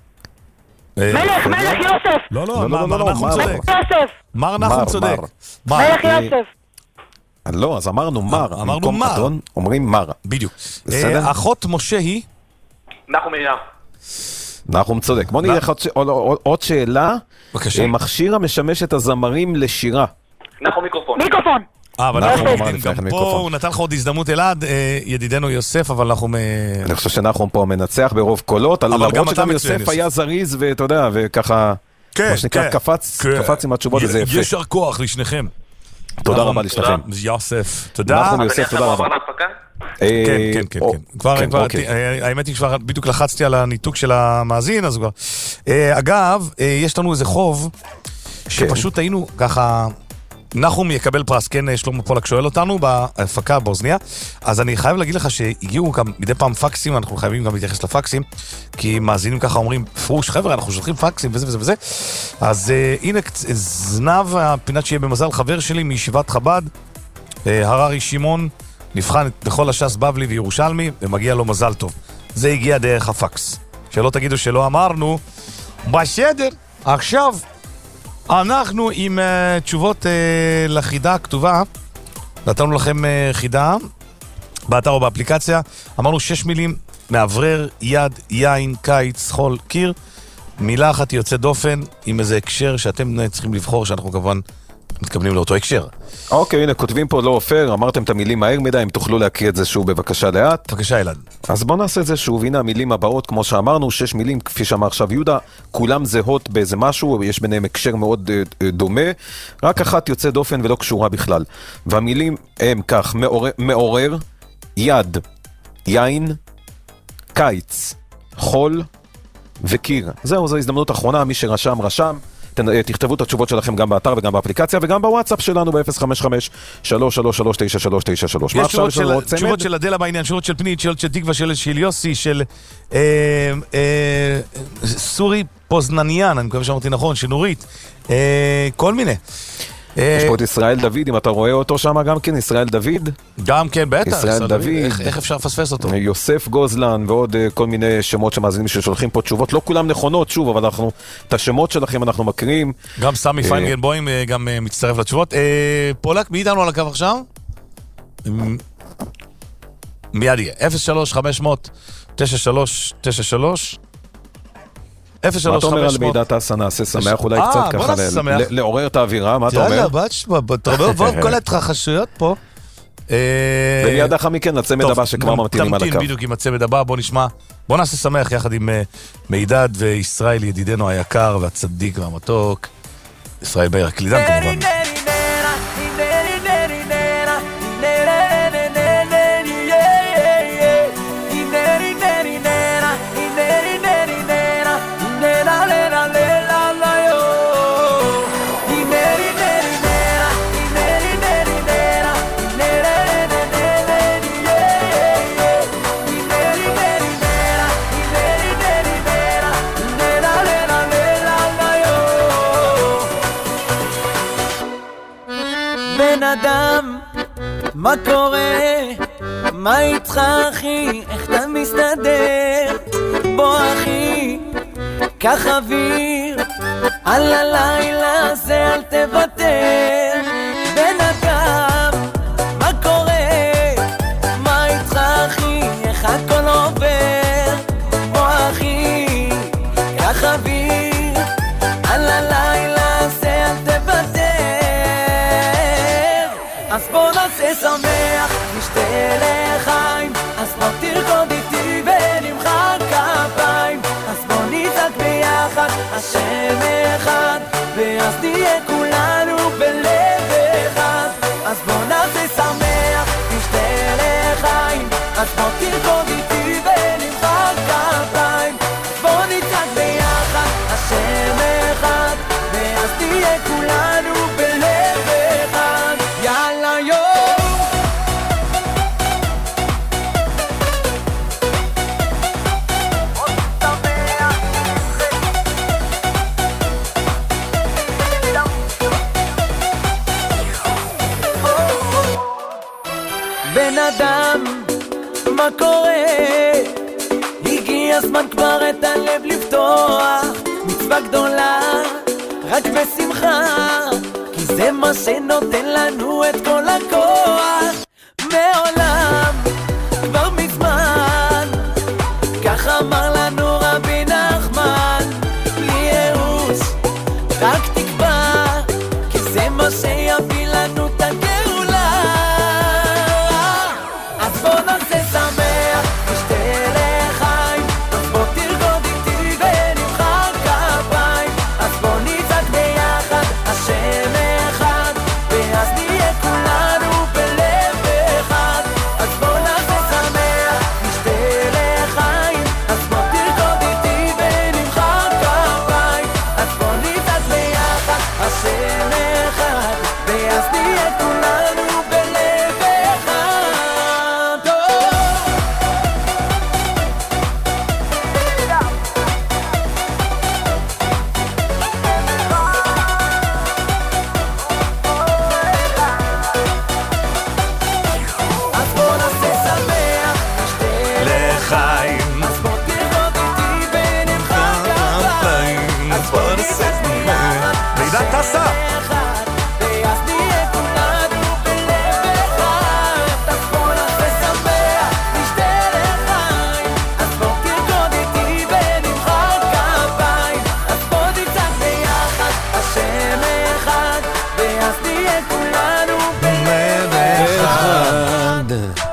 מלך, מלך יוסף. לא, לא, מר נחום צודק. יוסף. מר נחום צודק. מלך יוסף. לא, אז אמרנו מר. אמרנו מר. אומרים מר. בדיוק. אחות משה היא? נחום מרים. נחום צודק. בוא נלך עוד שאלה. בבקשה. מכשיר המשמש את הזמרים לשירה. נחום מיקרופון. מיקרופון. אה, אבל אנחנו גם פה, הוא נתן לך עוד הזדמנות אלעד, ידידנו יוסף, אבל אנחנו... אני חושב שנחום פה מנצח ברוב קולות, למרות שגם יוסף היה זריז, ואתה יודע, וככה, מה שנקרא, קפץ עם התשובות, וזה יפה. ישר כוח לשניכם. תודה רבה לשניכם. יוסף, תודה. נחום יוסף, תודה רבה. כן, כן, כן, כן. כבר, האמת היא שכבר בדיוק לחצתי על הניתוק של המאזין, אז כבר... אגב, יש לנו איזה חוב, שפשוט היינו ככה... נחום יקבל פרס, כן, שלמה פולק שואל אותנו בהפקה באוזניה, אז אני חייב להגיד לך שהגיעו גם מדי פעם פקסים, אנחנו חייבים גם להתייחס לפקסים, כי מאזינים ככה אומרים, פרוש, חבר'ה, אנחנו שולחים פקסים וזה וזה וזה, אז uh, הנה זנב, הפינת שיהיה במזל, חבר שלי מישיבת חב"ד, uh, הררי שמעון, נבחן לכל הש"ס בבלי וירושלמי, ומגיע לו מזל טוב. זה הגיע דרך הפקס. שלא תגידו שלא אמרנו, בסדר, עכשיו... אנחנו עם uh, תשובות uh, לחידה הכתובה, נתנו לכם uh, חידה באתר או באפליקציה, אמרנו שש מילים, מעברר, יד, יין, קיץ, חול, קיר, מילה אחת יוצאת דופן עם איזה הקשר שאתם צריכים לבחור, שאנחנו כמובן מתכוונים לאותו הקשר. אוקיי, הנה, כותבים פה לא אופר, אמרתם את המילים מהר מדי, אם תוכלו להקריא את זה שוב בבקשה לאט. בבקשה אלעד. אז בוא נעשה את זה שוב, הנה המילים הבאות, כמו שאמרנו, שש מילים, כפי שאמר עכשיו יהודה, כולם זהות באיזה משהו, יש ביניהם הקשר מאוד uh, דומה, רק אחת יוצאת דופן ולא קשורה בכלל. והמילים הם כך, מעורר, מעורר יד, יין, קיץ, חול וקיר. זהו, זו הזדמנות אחרונה, מי שרשם, רשם. תכתבו את התשובות שלכם גם באתר וגם באפליקציה וגם בוואטסאפ שלנו ב-אפס חמש חמש שלוש שלוש שלוש תשע שלוש תשע שלוש. יש תשובות של אדלה בעניין, תשובות של פנית, תשובות של תקווה, של יוסי, של סורי פוזנניאן, אני מקווה שאמרתי נכון, של נורית, כל מיני. יש פה את ישראל דוד, אם אתה רואה אותו שם גם כן, ישראל דוד. גם כן, בטח. ישראל דוד. איך אפשר לפספס אותו? יוסף גוזלן ועוד כל מיני שמות שמאזינים ששולחים פה תשובות, לא כולם נכונות, שוב, אבל אנחנו, את השמות שלכם אנחנו מקריאים. גם סמי פיינגנבוים גם מצטרף לתשובות. פולק, מי איתנו על הקו עכשיו? מיד יהיה. אפס שלוש חמש אפס אפס תשע שלוש תשע שלוש מה אתה אומר על מידת הסה, נעשה שמח, אולי קצת ככה לעורר את האווירה, מה אתה אומר? יאללה, בת שבא, תרבוב כל ההתרחשויות פה. ומיד אחר מכן לצמד הבא שכבר ממתינים על הקו. תמתין בדיוק עם הצמד הבא, בוא נשמע, בוא נעשה שמח יחד עם מידד וישראל ידידנו היקר והצדיק והמתוק, ישראל מאיר הקלידן כמובן. אדם, מה קורה? מה איתך אחי? איך אתה מסתדר? בוא אחי, קח אוויר, על הלילה הזה אל תוותר. בן אדם, מה קורה? מה איתך אחי? איך הכל עובר? בוא אחי, קח אוויר, על הלילה הזה אל תוותר. אז בוא נעשה שמח, נשתה לחיים, אז בוא תרקוד איתי ונמחא כפיים, אז בוא נצעק ביחד, השם אחד, ואז נהיה כולנו בלב אחד. אז בוא נעשה שמח, נשתה לחיים, אז בוא תרקוד איתי ונמחא כפיים, אז בוא נצעק ביחד, השם אחד, ואז נהיה כולנו בלב אחד. יאללה יום מה קורה, הגיע הזמן כבר את הלב לפתוח, מצווה גדולה רק בשמחה, כי זה מה שנותן לנו את כל הכוח. מעולם כבר מזמן כך אמר לנו רבי נחמן, בלי ייאוש רק תקבע, כי זה מה שיביא לנו את הגאולה. אז בוא נעשה שמח, נשתה לחיים, אז בוא תרקוד איתי ונמחא כפיים, אז בוא נצעק ביחד השם אחד, ואז נהיה כולנו בלב אחד. אז בוא נעשה שמח, נשתה לחיים, אז בוא תרקוד איתי ונמחא כפיים, אז בוא נצעק ביחד השם אחד, ואז נהיה כולנו בלב אחד. אז בוא נעשה שמח, נשתה לחיים, אז בוא תרקוד איתי ונמחא כפיים, אז בוא נעשה שמח, מידע טסה. ואז נהיה כולנו בלב אחד. אז בוא נעשה שמח, נשתה לחיים, אז בוא תרקוד איתי ונמחא כפיים, אז בוא נצעק ביחד השם אחד, ואז נהיה כולנו בלב אחד.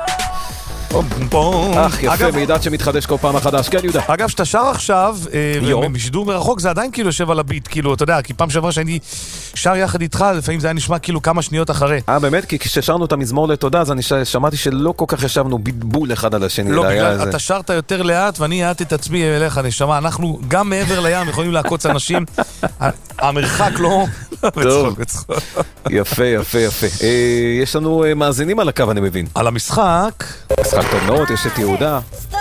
אך יפה, מידע שמתחדש כל פעם מחדש. כן, יהודה. אגב, שאתה שר עכשיו, ומשידור מרחוק, זה עדיין כאילו יושב על הביט, כאילו, אתה יודע, כי פעם שעברה שאני שר יחד איתך, לפעמים זה היה נשמע כאילו כמה שניות אחרי. אה, באמת? כי כששרנו את המזמור לתודה, אז אני שמעתי שלא כל כך ישבנו בול אחד על השני. לא, בגלל אתה שרת יותר לאט, ואני העטתי את עצמי אליך, נשמה, אנחנו גם מעבר לים יכולים לעקוץ אנשים, המרחק לא... טוב, יפה, יפה, יפה. יש לנו מאזינים על הקו, אני מבין. על המשחק. משחק טוב מאוד, יש את יהודה.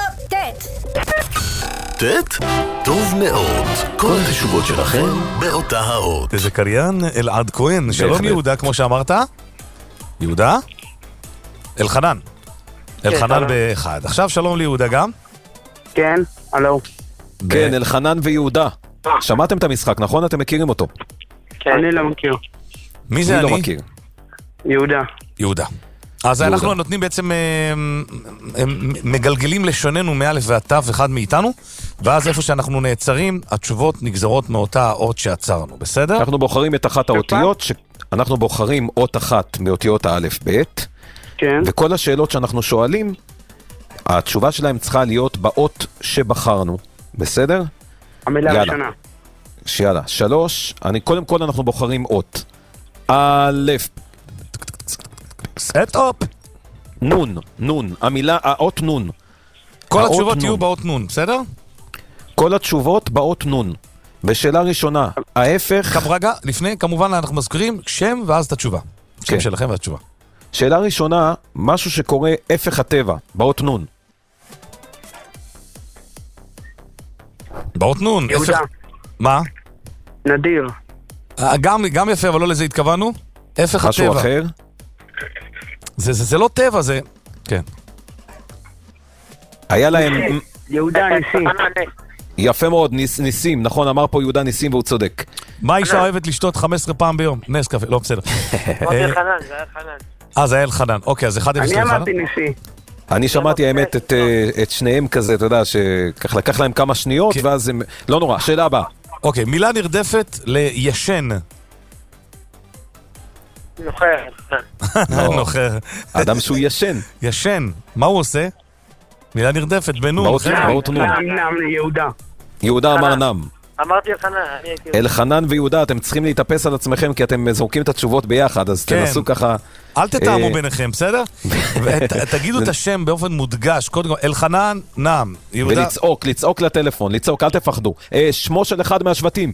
טט? טוב מאוד. כל התשובות שלכם באותה האות. איזה קריין, אלעד כהן. שלום יהודה, כמו שאמרת. יהודה? אלחנן. אלחנן באחד. עכשיו שלום ליהודה גם. כן, הלו. כן, אלחנן ויהודה. שמעתם את המשחק, נכון? אתם מכירים אותו? כן. אני לא מכיר. מי זה אני? אני לא מכיר. יהודה. יהודה. אז אנחנו נותנים בעצם, מגלגלים לשוננו מאלף ועד תו אחד מאיתנו, ואז איפה שאנחנו נעצרים, התשובות נגזרות מאותה האות שעצרנו, בסדר? אנחנו בוחרים את אחת האותיות, אנחנו בוחרים אות אחת מאותיות האלף בית, כן. וכל השאלות שאנחנו שואלים, התשובה שלהם צריכה להיות באות שבחרנו, בסדר? המילה הראשונה. שיאללה, שלוש, אני, קודם כל אנחנו בוחרים אות. א', סט-אפ. נון, נון, המילה, האות נון. כל התשובות יהיו באות נון, בסדר? כל התשובות באות נון. בשאלה ראשונה, ההפך... רגע, לפני, כמובן אנחנו מזכירים שם ואז את התשובה. שם שלכם והתשובה. שאלה ראשונה, משהו שקורה הפך הטבע, באות נון. באות נון. יהודה. מה? נדיר. גם, גם יפה, אבל לא לזה התכוונו. הפך הטבע. משהו אחר? זה, זה, זה לא טבע, זה... כן. היה להם... יהודה ניסים. יפה מאוד, ניס, ניסים, נכון, אמר פה יהודה ניסים והוא צודק. מה אישה אוהבת לשתות חמש עשרה פעם ביום? נס קפה, לא בסדר. אמרתי אלחנן, זה היה אלחנן. אה, זה היה אלחנן, אוקיי, אז אחד אפס אלחנן. אני אמרתי ניסי. אני שמעתי האמת את, את שניהם כזה, אתה יודע, שכך לקח להם כמה שניות, ואז הם... לא נורא, שאלה הבאה. אוקיי, מילה נרדפת לישן. נוחר. נוחר. אדם שהוא ישן. ישן. מה הוא עושה? מילה נרדפת בנון. באות נון. יהודה. יהודה אמר נם. אמרתי אלחנן. אלחנן ויהודה, אתם צריכים להתאפס על עצמכם, כי אתם זורקים את התשובות ביחד, אז תנסו ככה... אל תתאמו ביניכם, בסדר? תגידו את השם באופן מודגש, קודם כל, אלחנן, נם. ולצעוק, לצעוק לטלפון, לצעוק, אל תפחדו. שמו של אחד מהשבטים.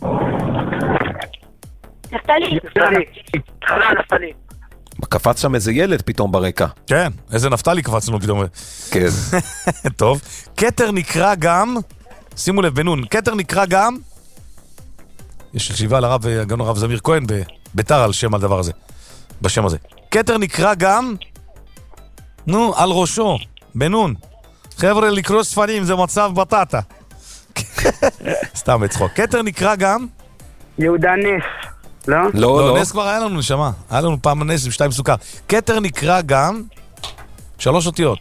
נפתלי. חנן, נפתלי. קפץ שם איזה ילד פתאום ברקע. כן, איזה נפתלי קפצנו פתאום. כן. טוב. כתר נקרא גם, שימו לב בנון, כתר נקרא גם, יש ישיבה לרב, הגאון הרב זמיר כהן בביתר על שם הדבר הזה, בשם הזה. כתר נקרא גם, נו, על ראשו. בנון. חבר'ה, לקרוא ספרים זה מצב בטטה. סתם בצחוק. כתר נקרא גם? יהודה נס. לא? לא, לא. נס כבר היה לנו נשמה. היה לנו פעם נס עם שתיים סוכר. כתר נקרא גם שלוש אותיות.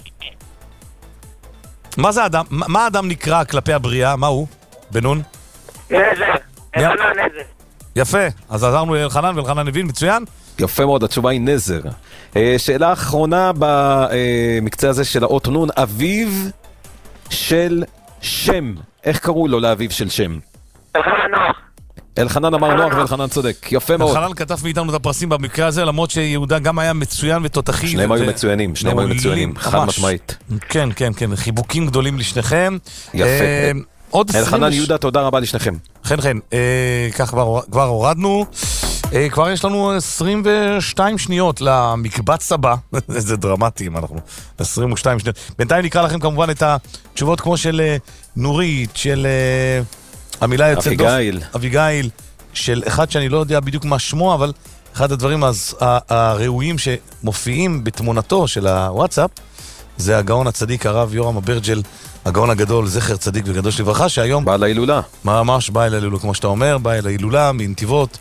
מה זה אדם? מה אדם נקרא כלפי הבריאה? מה הוא? בנון? נזר. אלחנן נזר. יפה. אז עזרנו לאלחנן ואלחנן הבין, מצוין. יפה מאוד, התשובה היא נזר. שאלה אחרונה במקצה הזה של האות נון, אביו של שם. איך קראו לו לאביו של שם? אלחנן נוח. אלחנן אמר נוח ואלחנן צודק, יפה מאוד. אלחנן כתב מאיתנו את הפרסים במקרה הזה, למרות שיהודה גם היה מצוין ותותחי. שניהם היו מצוינים, שניהם היו מצוינים, חד משמעית. כן, כן, כן, חיבוקים גדולים לשניכם. יפה. אלחנן יהודה, תודה רבה לשניכם. כן, כן, כך כבר הורדנו. כבר יש לנו עשרים ושתיים שניות למקבץ הבא. זה דרמטי אם אנחנו עשרים ושתיים שניות. בינתיים נקרא לכם כמובן את התשובות כמו של נורית, של המילה יוצאת דוף, אביגיל. אביגיל, של אחד שאני לא יודע בדיוק מה שמו, אבל אחד הדברים הראויים שמופיעים בתמונתו של הוואטסאפ, זה הגאון הצדיק הרב יורם אברג'ל, הגאון הגדול, זכר צדיק וקדוש לברכה, שהיום בא להילולה. ממש בא להילולה, כמו שאתה אומר, בא להילולה מנתיבות.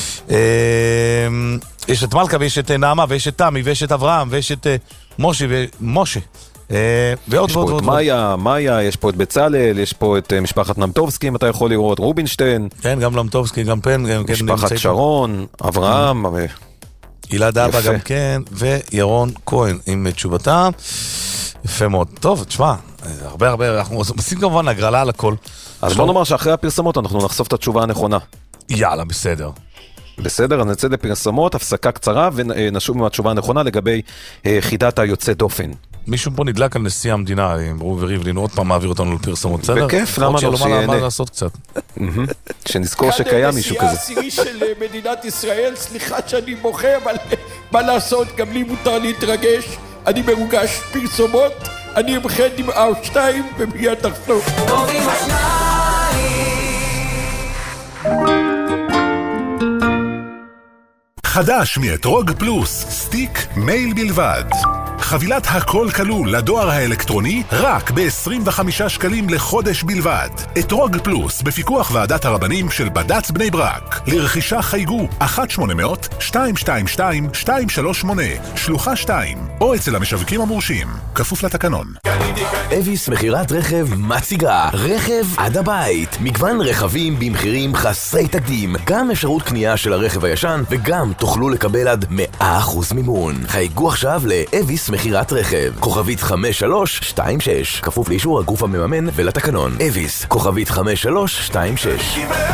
יש את מלכה ויש את נעמה ויש את תמי ויש את אברהם ויש את משה ומשה. ועוד ועוד ועוד. מאיה, מאיה, יש פה את בצלאל, יש פה את משפחת נמטובסקי, אם אתה יכול לראות, רובינשטיין. כן, גם נמטובסקי, גם פן. משפחת שרון, אברהם. אילד אבא גם כן, וירון כהן עם תשובתה. יפה מאוד. טוב, תשמע, הרבה הרבה, אנחנו עושים כמובן הגרלה על הכל. אז בוא נאמר שאחרי הפרסמות אנחנו נחשוף את התשובה הנכונה. יאללה, בסדר. בסדר, אז נצא לפרסמות, הפסקה קצרה, ונשוב עם התשובה הנכונה לגבי חידת היוצא דופן. מישהו פה נדלק על נשיא המדינה, עם רובי ריבלין, עוד פעם מעביר אותנו לפרסמות, בסדר? בכיף, למה לא שיהנה? מה לעשות קצת. שנזכור שקיים מישהו כזה. כאן הנשיא העשירי של מדינת ישראל, סליחה שאני בוכה, אבל מה לעשות, גם לי מותר להתרגש, אני מרוגש פרסומות, אני אמחד עם אר שתיים ומיד תחזור. חדש מאתרוג פלוס, סטיק מייל בלבד. חבילת הכל כלול לדואר האלקטרוני רק ב-עשרים וחמישה שקלים לחודש בלבד. אתרוג פלוס בפיקוח ועדת הרבנים של בד"ץ בני ברק. לרכישה חייגו אחת שמונה אפס אפס שתיים שתיים שתיים שתיים שלוש שמונה שלוחה שתיים או אצל המשווקים המורשים. כפוף לתקנון. אביס מחירת רכב מציגה רכב עד הבית. מגוון רכבים במחירים חסרי תקדים. גם אפשרות קנייה של הרכב הישן וגם תוכלו לקבל עד מאה אחוז מימון. חייגו עכשיו לאביס מחירת רכב. כוכבית חמש שלוש שתיים שש. כפוף לאישור הגוף המממן ולתקנון. אביס, כוכבית חמש שלוש שתיים שש.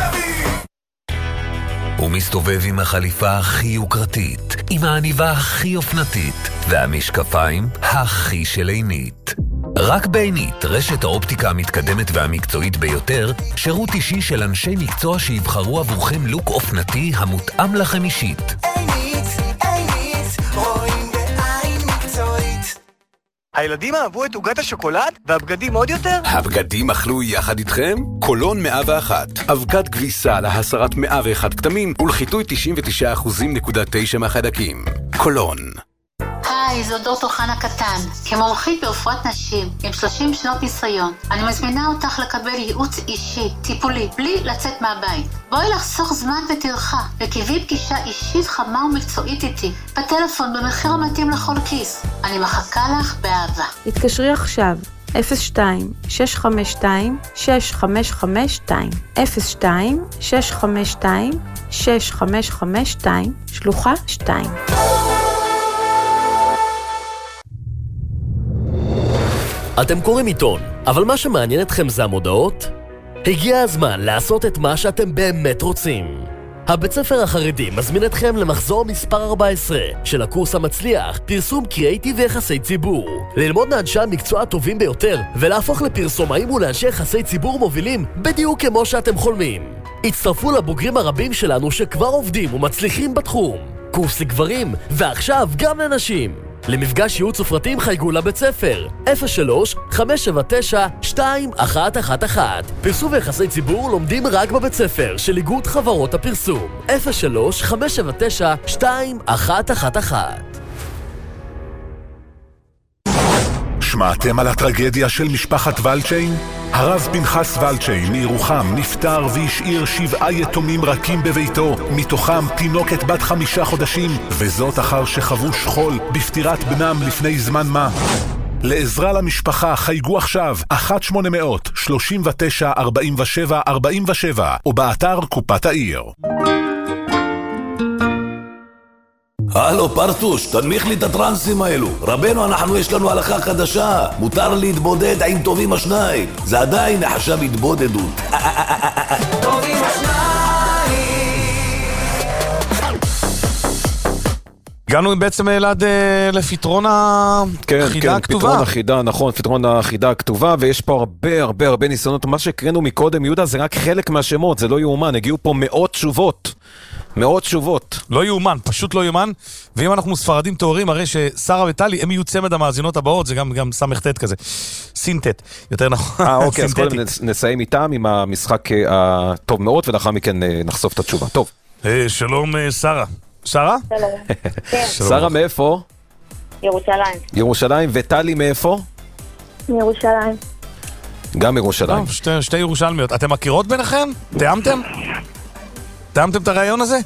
הוא מסתובב עם החליפה הכי יוקרתית, עם העניבה הכי אופנתית, והמשקפיים הכי של עינית. רק בעינית, רשת האופטיקה המתקדמת והמקצועית ביותר, שירות אישי של אנשי מקצוע שיבחרו עבורכם לוק אופנתי המותאם לכם אישית. עינית, עינית, רואים בעין מקצועית. הילדים אהבו את עוגת השוקולד והבגדים עוד יותר? הבגדים אכלו יחד איתכם? קולון מאה ואחת. אבקת כביסה להסרת מאה ואחת כתמים ולחיטוי תשעים ותשעה אחוזים נקודה תשע מהחיידקים. קולון. היי, זו דוקטור חנה קטן. כמומחית ברפואת נשים עם שלושים שנות ניסיון, אני מזמינה אותך לקבל ייעוץ אישי, טיפולי, בלי לצאת מהבית. בואי לחסוך זמן וטרחה, וקיבי פגישה אישית חמה ומקצועית איתי, בטלפון במחיר המתאים לכל כיס. אני מחכה לך באהבה. התקשרי עכשיו. אפס שתיים שש חמש שתיים שש חמש חמש שתיים אפס שתיים שש חמש שתיים שש חמש חמש שתיים שלוחה שתיים. אתם קוראים עיתון, אבל מה שמעניין אתכם זה המודעות? הגיע הזמן לעשות את מה שאתם באמת רוצים. הבית ספר החרדי מזמין אתכם למחזור מספר ארבע עשרה של הקורס המצליח, פרסום קריאיטיב ויחסי ציבור. ללמוד מאנשי המקצוע הטובים ביותר ולהפוך לפרסומאים ולאנשי יחסי ציבור מובילים בדיוק כמו שאתם חולמים. הצטרפו לבוגרים הרבים שלנו שכבר עובדים ומצליחים בתחום. קורס לגברים ועכשיו גם לנשים. למפגש ייעוץ ופרטים חייגו לבית ספר אפס שלוש חמש שבע תשע שתיים אחת אחת אחת. פרסום ויחסי ציבור לומדים רק בבית ספר של איגוד חברות הפרסום אפס שלוש חמש שבע תשע שתיים אחת אחת אחת. שמעתם על הטרגדיה של משפחת ולצ'יין? הרב פנחס ולצ'יין מירוחם נפטר והשאיר שבעה יתומים רכים בביתו, מתוכם תינוקת בת חמישה חודשים, וזאת אחר שחוו שכול בפטירת בנם לפני זמן מה. לעזרה למשפחה חייגו עכשיו אחת שמונה מאות שלושים ותשע ארבעים ושבע ארבעים ושבע או באתר קופת העיר. הלו פרטוש, תנמיך לי את הטרנסים האלו. רבנו, אנחנו יש לנו הלכה חדשה, מותר להתבודד עם טובים השניים. זה עדיין נחשב התבודדות. טובים השניים. הגענו בעצם אלעד לפתרון החידה הכתובה. כן, פתרון החידה, נכון, פתרון החידה הכתובה, ויש פה הרבה הרבה הרבה ניסיונות. מה שהקראנו מקודם, יהודה, זה רק חלק מהשמות, זה לא יאומן, הגיעו פה מאות תשובות. מאות תשובות. לא יאומן, פשוט לא יאומן. ואם אנחנו ספרדים תיאורים, הרי ששרה וטלי, הם יהיו צמד המאזינות הבאות, זה גם, גם סמכתת כזה. סינתת, יותר נכון. אה, אוקיי, אז קודם נסיים איתם עם המשחק הטוב מאוד, ולאחר מכן נחשוף את התשובה. טוב. שלום, שרה. שרה? שלום. שרה מאיפה? ירושלים. ירושלים, וטלי מאיפה? מירושלים. גם ירושלים. שתי, שתי ירושלמיות. אתם מכירות ביניכם? תיאמתם? תיאמתם את הרעיון הזה?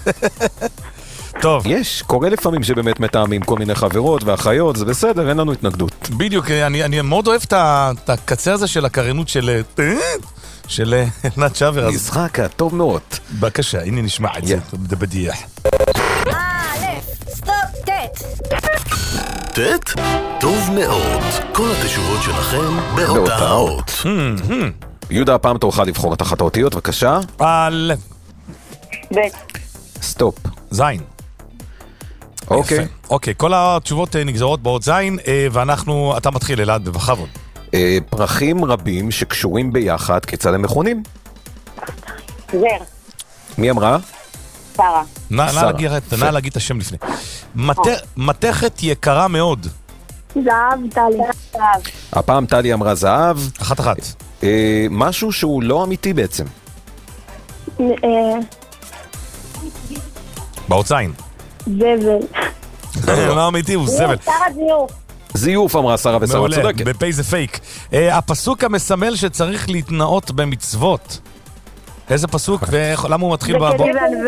טוב. יש, קורה לפעמים שבאמת מתאמים כל מיני חברות ואחיות, זה בסדר, אין לנו התנגדות. בדיוק, אני, אני מאוד אוהב את הקצה הזה של הקרנות של... של נת שוור. משחק טוב מאוד. בבקשה, הנה נשמע את זה, זה בדיח. א', סטופ, ת'. ת'? טוב מאוד. כל התשובות שלכם בהותאות. יהודה, הפעם תוכל לבחור את אחת האותיות, בבקשה. א'. ב'. סטופ. זין. אוקיי. אוקיי, כל התשובות נגזרות באות זין, ואנחנו, אתה מתחיל אלעד, בכבוד. פרחים רבים שקשורים ביחד, כיצד הם מכונים? זר. מי אמרה? שרה. נא להגיד את השם לפני. מתכת יקרה מאוד. זהב, טלי. הפעם טלי אמרה זהב. אחת אחת. משהו שהוא לא אמיתי בעצם. באות זין. זבל. לא אמיתי, הוא זבל. שרה זיוף. זיוף אמרה שרה ושרה צודקת. בפי זה פייק. הפסוק המסמל שצריך להתנאות במצוות. איזה פסוק ולמה הוא מתחיל בבוא?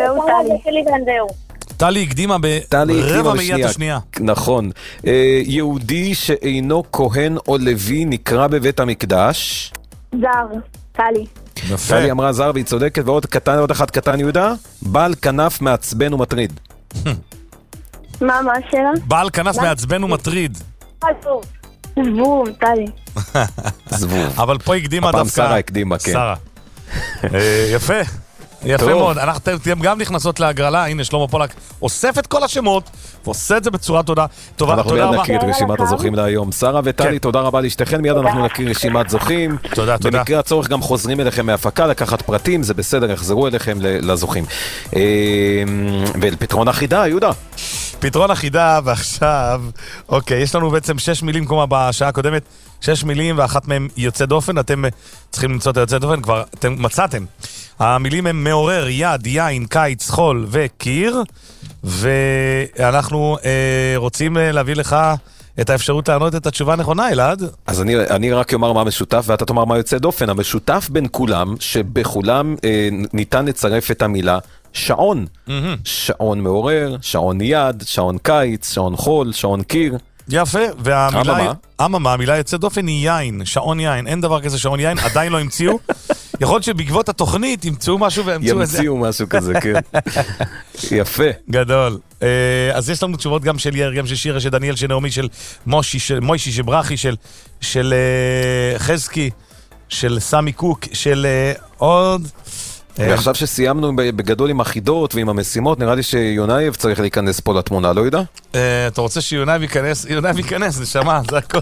טלי הקדימה ברבע מאיית השנייה. נכון. יהודי שאינו כהן או לוי נקרא בבית המקדש. זר. טלי. טלי אמרה זר והיא צודקת. ועוד קטן, עוד אחד קטן יהודה. בעל כנף מעצבן ומטריד. מה, מה השאלה? בעל כנף מעצבן ומטריד. זבוב. זבוב, טלי. זבוב. אבל פה הקדימה דווקא. הפעם שרה הקדימה, כן. שרה. יפה. יפה מאוד. אתם גם נכנסות להגרלה. הנה שלמה פולק אוסף את כל השמות ועושה את זה בצורה טובה. אנחנו מיד נקריא את רשימת הזוכים להיום. שרה וטלי, תודה רבה להשתכן. מיד אנחנו נקריא רשימת זוכים. תודה, תודה. במקרה הצורך גם חוזרים אליכם מהפקה, לקחת פרטים, זה בסדר, יחזרו אליכם לזוכים. ולפתרון החידה, יהודה. פתרון החידה, ועכשיו, אוקיי, יש לנו בעצם שש מילים כמו בשעה הקודמת, שש מילים ואחת מהם יוצא דופן, אתם צריכים למצוא את היוצא דופן, כבר אתם מצאתם. המילים הם מעורר, יד, יין, קיץ, חול וקיר, ואנחנו אה, רוצים להביא לך את האפשרות לענות את התשובה הנכונה, אלעד. אז אני, אני רק אומר מה משותף, ואתה תאמר מה יוצא דופן. המשותף בין כולם, שבכולם אה, ניתן לצרף את המילה שעון. Mm-hmm. שעון מעורר, שעון יד, שעון קיץ, שעון חול, שעון קיר. יפה, והמילה... אממה, המילה יוצא דופן היא יין, שעון יין. אין דבר כזה שעון יין, עדיין לא המציאו. יכול להיות שבעקבות התוכנית ימצאו משהו והמציאו איזה... ימציאו משהו כזה, כן. יפה. גדול. אז יש לנו תשובות גם של יאיר, גם של שירה, של דניאל, של נעמי, של מושי, של מוישי, של ברכי, של, של חזקי, של סמי קוק, של עוד... ועכשיו שסיימנו בגדול עם החידות ועם המשימות, נראה לי שיונייב צריך להיכנס פה לתמונה, לא יודע? אתה רוצה שיונייב ייכנס? יונייב ייכנס, זה שמע, זה הכל.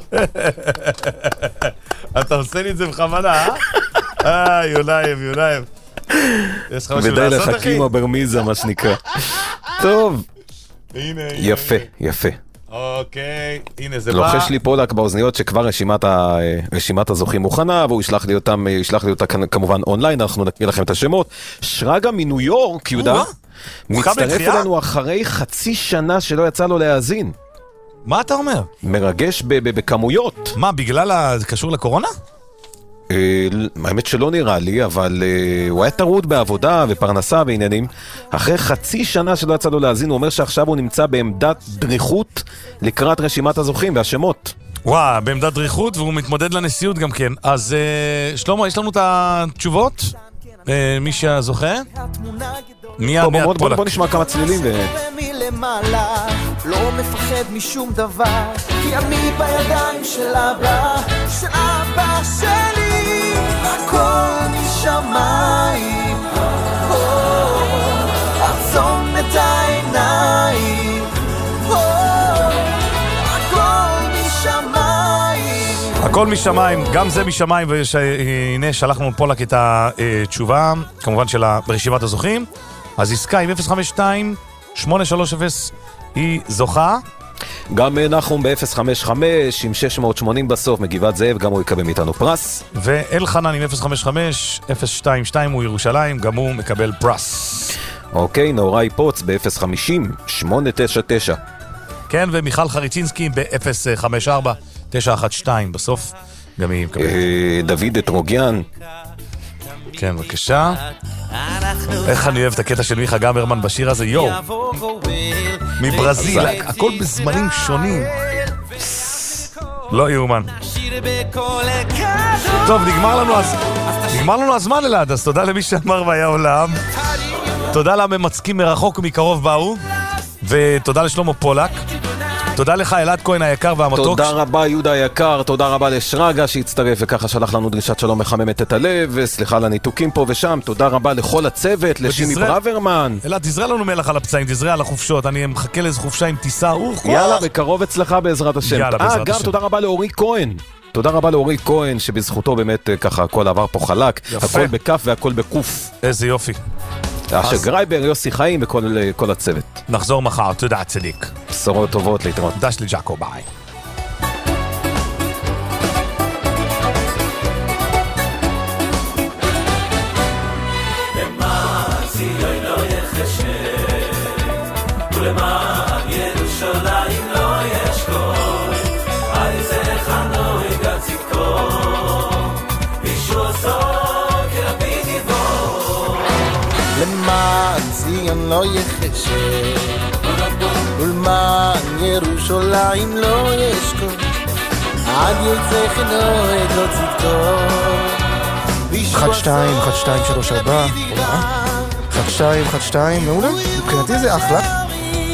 אתה עושה לי את זה בכוונה, אה? אה, יונייב, יונייב. יש לך משהו לעשות, אחי? ודי לחכים הברמיזה, מה שנקרא. טוב. יפה, יפה. אוקיי, הנה זה בא. לוחש לי פולק באוזניות שכבר רשימת, ה... רשימת הזוכים מוכנה, והוא ישלח לי אותם, ישלח לי אותה כמובן אונליין, אנחנו נקריא לכם את השמות. שרגא מניו יורק, יהודה, מצטרף אלינו אחרי חצי שנה שלא יצא לו להאזין. מה אתה אומר? מרגש בכמויות. מה, בגלל זה קשור לקורונה? האמת שלא נראה לי, אבל הוא היה טרוד בעבודה ופרנסה ועניינים. אחרי חצי שנה שלא יצא לו להאזין, הוא אומר שעכשיו הוא נמצא בעמדת דריכות לקראת רשימת הזוכים והשמות. וואו, בעמדת דריכות, והוא מתמודד לנשיאות גם כן. אז שלמה, יש לנו את התשובות? מי שהזוכה? מיד, מיד, פולק. בוא נשמע כמה צלילים. מלמעלה, לא מפחד משום דבר, כי אני בידיים של אבא, של אבא שלי, הכל משמיים, עצום את העיניים, הכל משמיים. הכל משמיים, גם זה משמיים, והנה שלחנו פולק את התשובה, כמובן של רשימת הזוכים. אז עסקה עם אפס חמש שתיים שמונה שלוש אפס היא זוכה. גם נחום ב-אפס חמש חמש עם שש מאות ושמונים בסוף מגבעת זאב, גם הוא יקבל מאיתנו פרס. ואל חנן עם אפס חמש חמש אפס שתיים שתיים הוא ירושלים, גם הוא מקבל פרס. אוקיי, נאורי פוץ ב-אפס חמישים שמונה תשע תשע. כן, ומיכל חריצינסקי ב-אפס חמש ארבע תשע אחת שתיים בסוף, גם היא מקבל. דוד אתרוגיאן. כן, בבקשה. איך אני אוהב את הקטע של מיכה גמרמן בשיר הזה, יו, מברזיל, הכל בזמנים שונים, לא יאומן. טוב, נגמר לנו אז נגמר לנו הזמן אלעד, אז תודה למי שאמר והיה עולם, תודה לממצקים מרחוק ומקרוב באו, ותודה לשלמה פולק, תודה לך אלעד כהן היקר והמתוק. תודה רבה יהודה היקר, תודה רבה לשרגא שהצטרף וככה שלח לנו דרישת שלום מחממת את הלב, וסליחה לניתוקים פה ושם, תודה רבה לכל הצוות, לשימי ברוורמן. אלעד, תזרע לנו מלח על הפצעים, תזרע על החופשות, אני מחכה לאיזו חופשה עם טיסה, אוח. יאללה, בקרוב אצלך בעזרת השם. יאללה, בעזרת השם. גם תודה רבה לאורי כהן. תודה רבה לאורי כהן, שבזכותו באמת ככה הכל עבר פה חלק, הכל בכף והכל בקוף. איזה יופי. אשר גרייבר, יוסי חיים וכל הצוות. נחזור מחר, תודה צדיק. בשורות טובות, להתראות. דש לי ג'קו, ביי. למען ציון לא יחשב, ולמען ירושלים לא ישכון, על יזך לא יגע צדקו, וישוע כרבי גיבור. למען ציון לא יחשב, ולמען ירושלים לא ישכון, עד יצא חנועד לא צדקו. אחת שתיים, אחת שתיים, שלוש ארבע, אחת שתיים, אחת שתיים, מעולה, מבחינתי זה אחלה.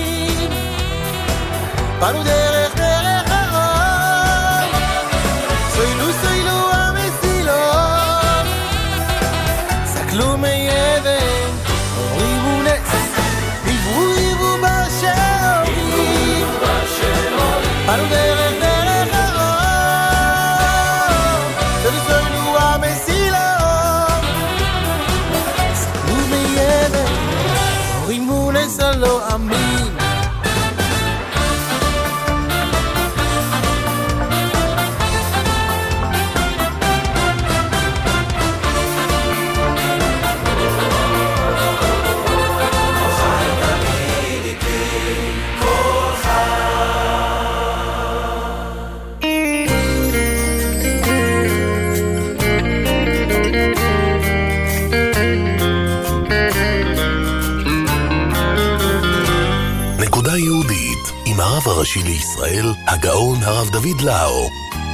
באנו דרך דרך הרוב, סוילו סוילו המסילות, סקלו מיבן, הוריבו נס, עברו עברו בשעורים, באנו דרך דרך הרוב, סוילו סוילו המסילות, סקלו מיבן, הוריבו נס הלא אמין. יהודית עם הרב הראשי לישראל, הגאון הרב דוד לאו.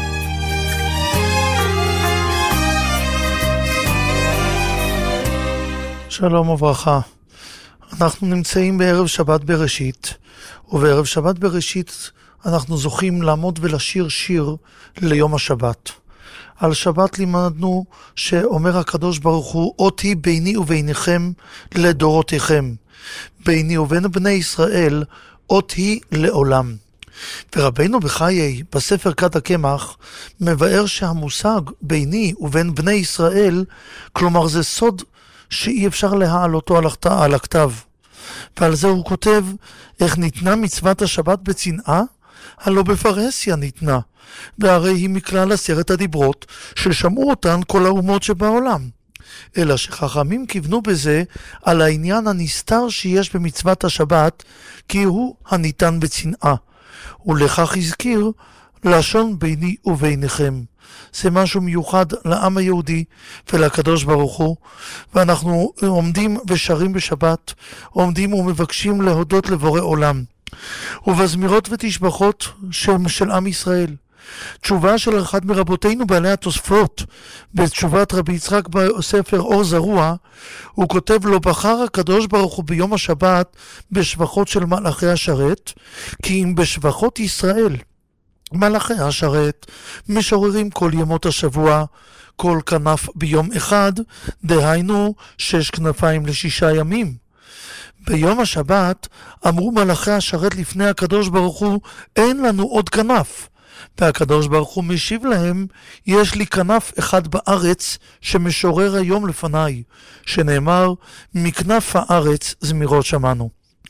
שלום וברכה. אנחנו נמצאים בערב שבת בראשית, ובערב שבת בראשית אנחנו זוכים לעמוד ולשיר שיר ליום השבת. על שבת לימדנו שאומר הקדוש ברוך הוא, אותי ביני וביניכם לדורותיכם, ביני ובין בני ישראל אותי לעולם. ורבינו בחיי בספר כד הקמח מבאר שהמושג ביני ובין בני ישראל, כלומר זה סוד שאי אפשר להעלותו על הכתב. ועל זה הוא כותב, איך ניתנה מצוות השבת בצנעה, הלא בפרהסיה ניתנה, והרי היא מכלל עשרת הדיברות ששמעו אותן כל האומות שבעולם. אלא שחכמים כיוונו בזה על העניין הנסתר שיש במצוות השבת, כי הוא הניתן בצנעה. ולכך הזכיר לשון ביני וביניכם. זה משהו מיוחד לעם היהודי ולקדוש ברוך הוא, ואנחנו עומדים ושרים בשבת, עומדים ומבקשים להודות לבורא עולם, ובזמירות ותשבחות שם של עם ישראל. תשובה של אחד מרבותינו בעלי התוספות, בתשובת רבי יצחק בספר אור זרוע, הוא כותב לו, בחר הקדוש ברוך הוא ביום השבת בשבחות של מלאכי השרת, כי אם בשבחות ישראל מלאכי השרת משוררים כל ימות השבוע, כל כנף ביום אחד, דהיינו שש כנפיים לשישה ימים. ביום השבת אמרו מלאכי השרת לפני הקדוש ברוך הוא, אין לנו עוד כנף. והקדוש ברוך הוא משיב להם, יש לי כנף אחד בארץ שמשורר היום לפניי, שנאמר, מכנף הארץ זמירות שמענו.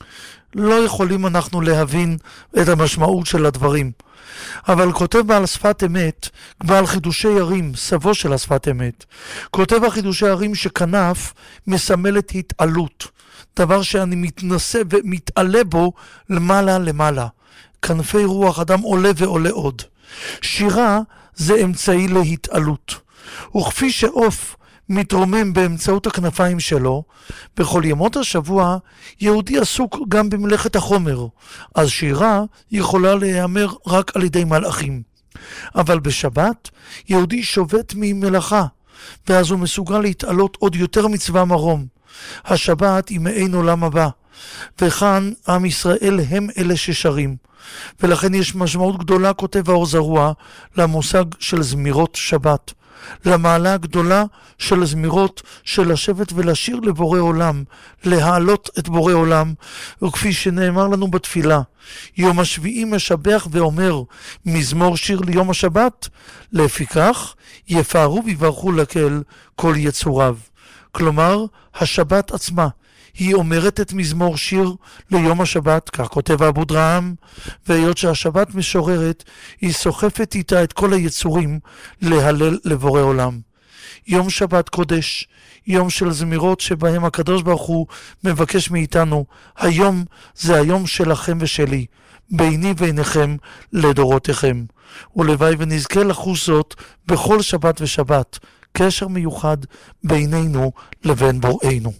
לא יכולים אנחנו להבין את המשמעות של הדברים, אבל כותב בעל שפת אמת, בעל חידושי ערים, סבו של השפת אמת, כותב החידושי ערים שכנף מסמלת התעלות, דבר שאני מתנסה ומתעלה בו למעלה למעלה. כנפי רוח אדם עולה ועולה עוד. שירה זה אמצעי להתעלות, וכפי שעוף מתרומם באמצעות הכנפיים שלו, בכל ימות השבוע יהודי עסוק גם במלאכת החומר, אז שירה יכולה להיאמר רק על ידי מלאכים. אבל בשבת יהודי שובת ממלאכה, ואז הוא מסוגל להתעלות עוד יותר מצווה מרום. השבת היא מעין עולם הבא, וכאן עם ישראל הם אלה ששרים. ולכן יש משמעות גדולה, כותב האור זרוע, למושג של זמירות שבת, למעלה הגדולה של זמירות של לשבת ולשיר לבורא עולם, להעלות את בורא עולם, וכפי שנאמר לנו בתפילה, יום השביעי משבח ואומר, מזמור שיר ליום השבת, לפיכך יפארו ויברכו לקהל כל יצוריו. כלומר, השבת עצמה היא אומרת את מזמור שיר ליום השבת, כך כותב אבו דרעם, והיות שהשבת משוררת, היא סוחפת איתה את כל היצורים להלל לבורא עולם. יום שבת קודש, יום של זמירות שבהם הקדוש ברוך הוא מבקש מאיתנו, היום זה היום שלכם ושלי, ביני ביניכם לדורותיכם. ולוואי ונזכה לחוש זאת בכל שבת ושבת, קשר מיוחד בינינו לבין בוראנו.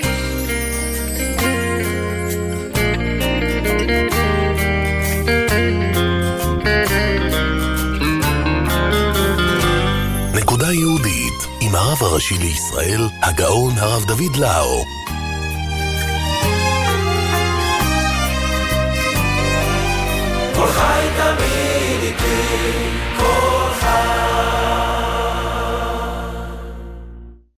נקודה יהודית עם הרב הראשי לישראל, הגאון הרב דוד לאו. כל חי תמיד איתי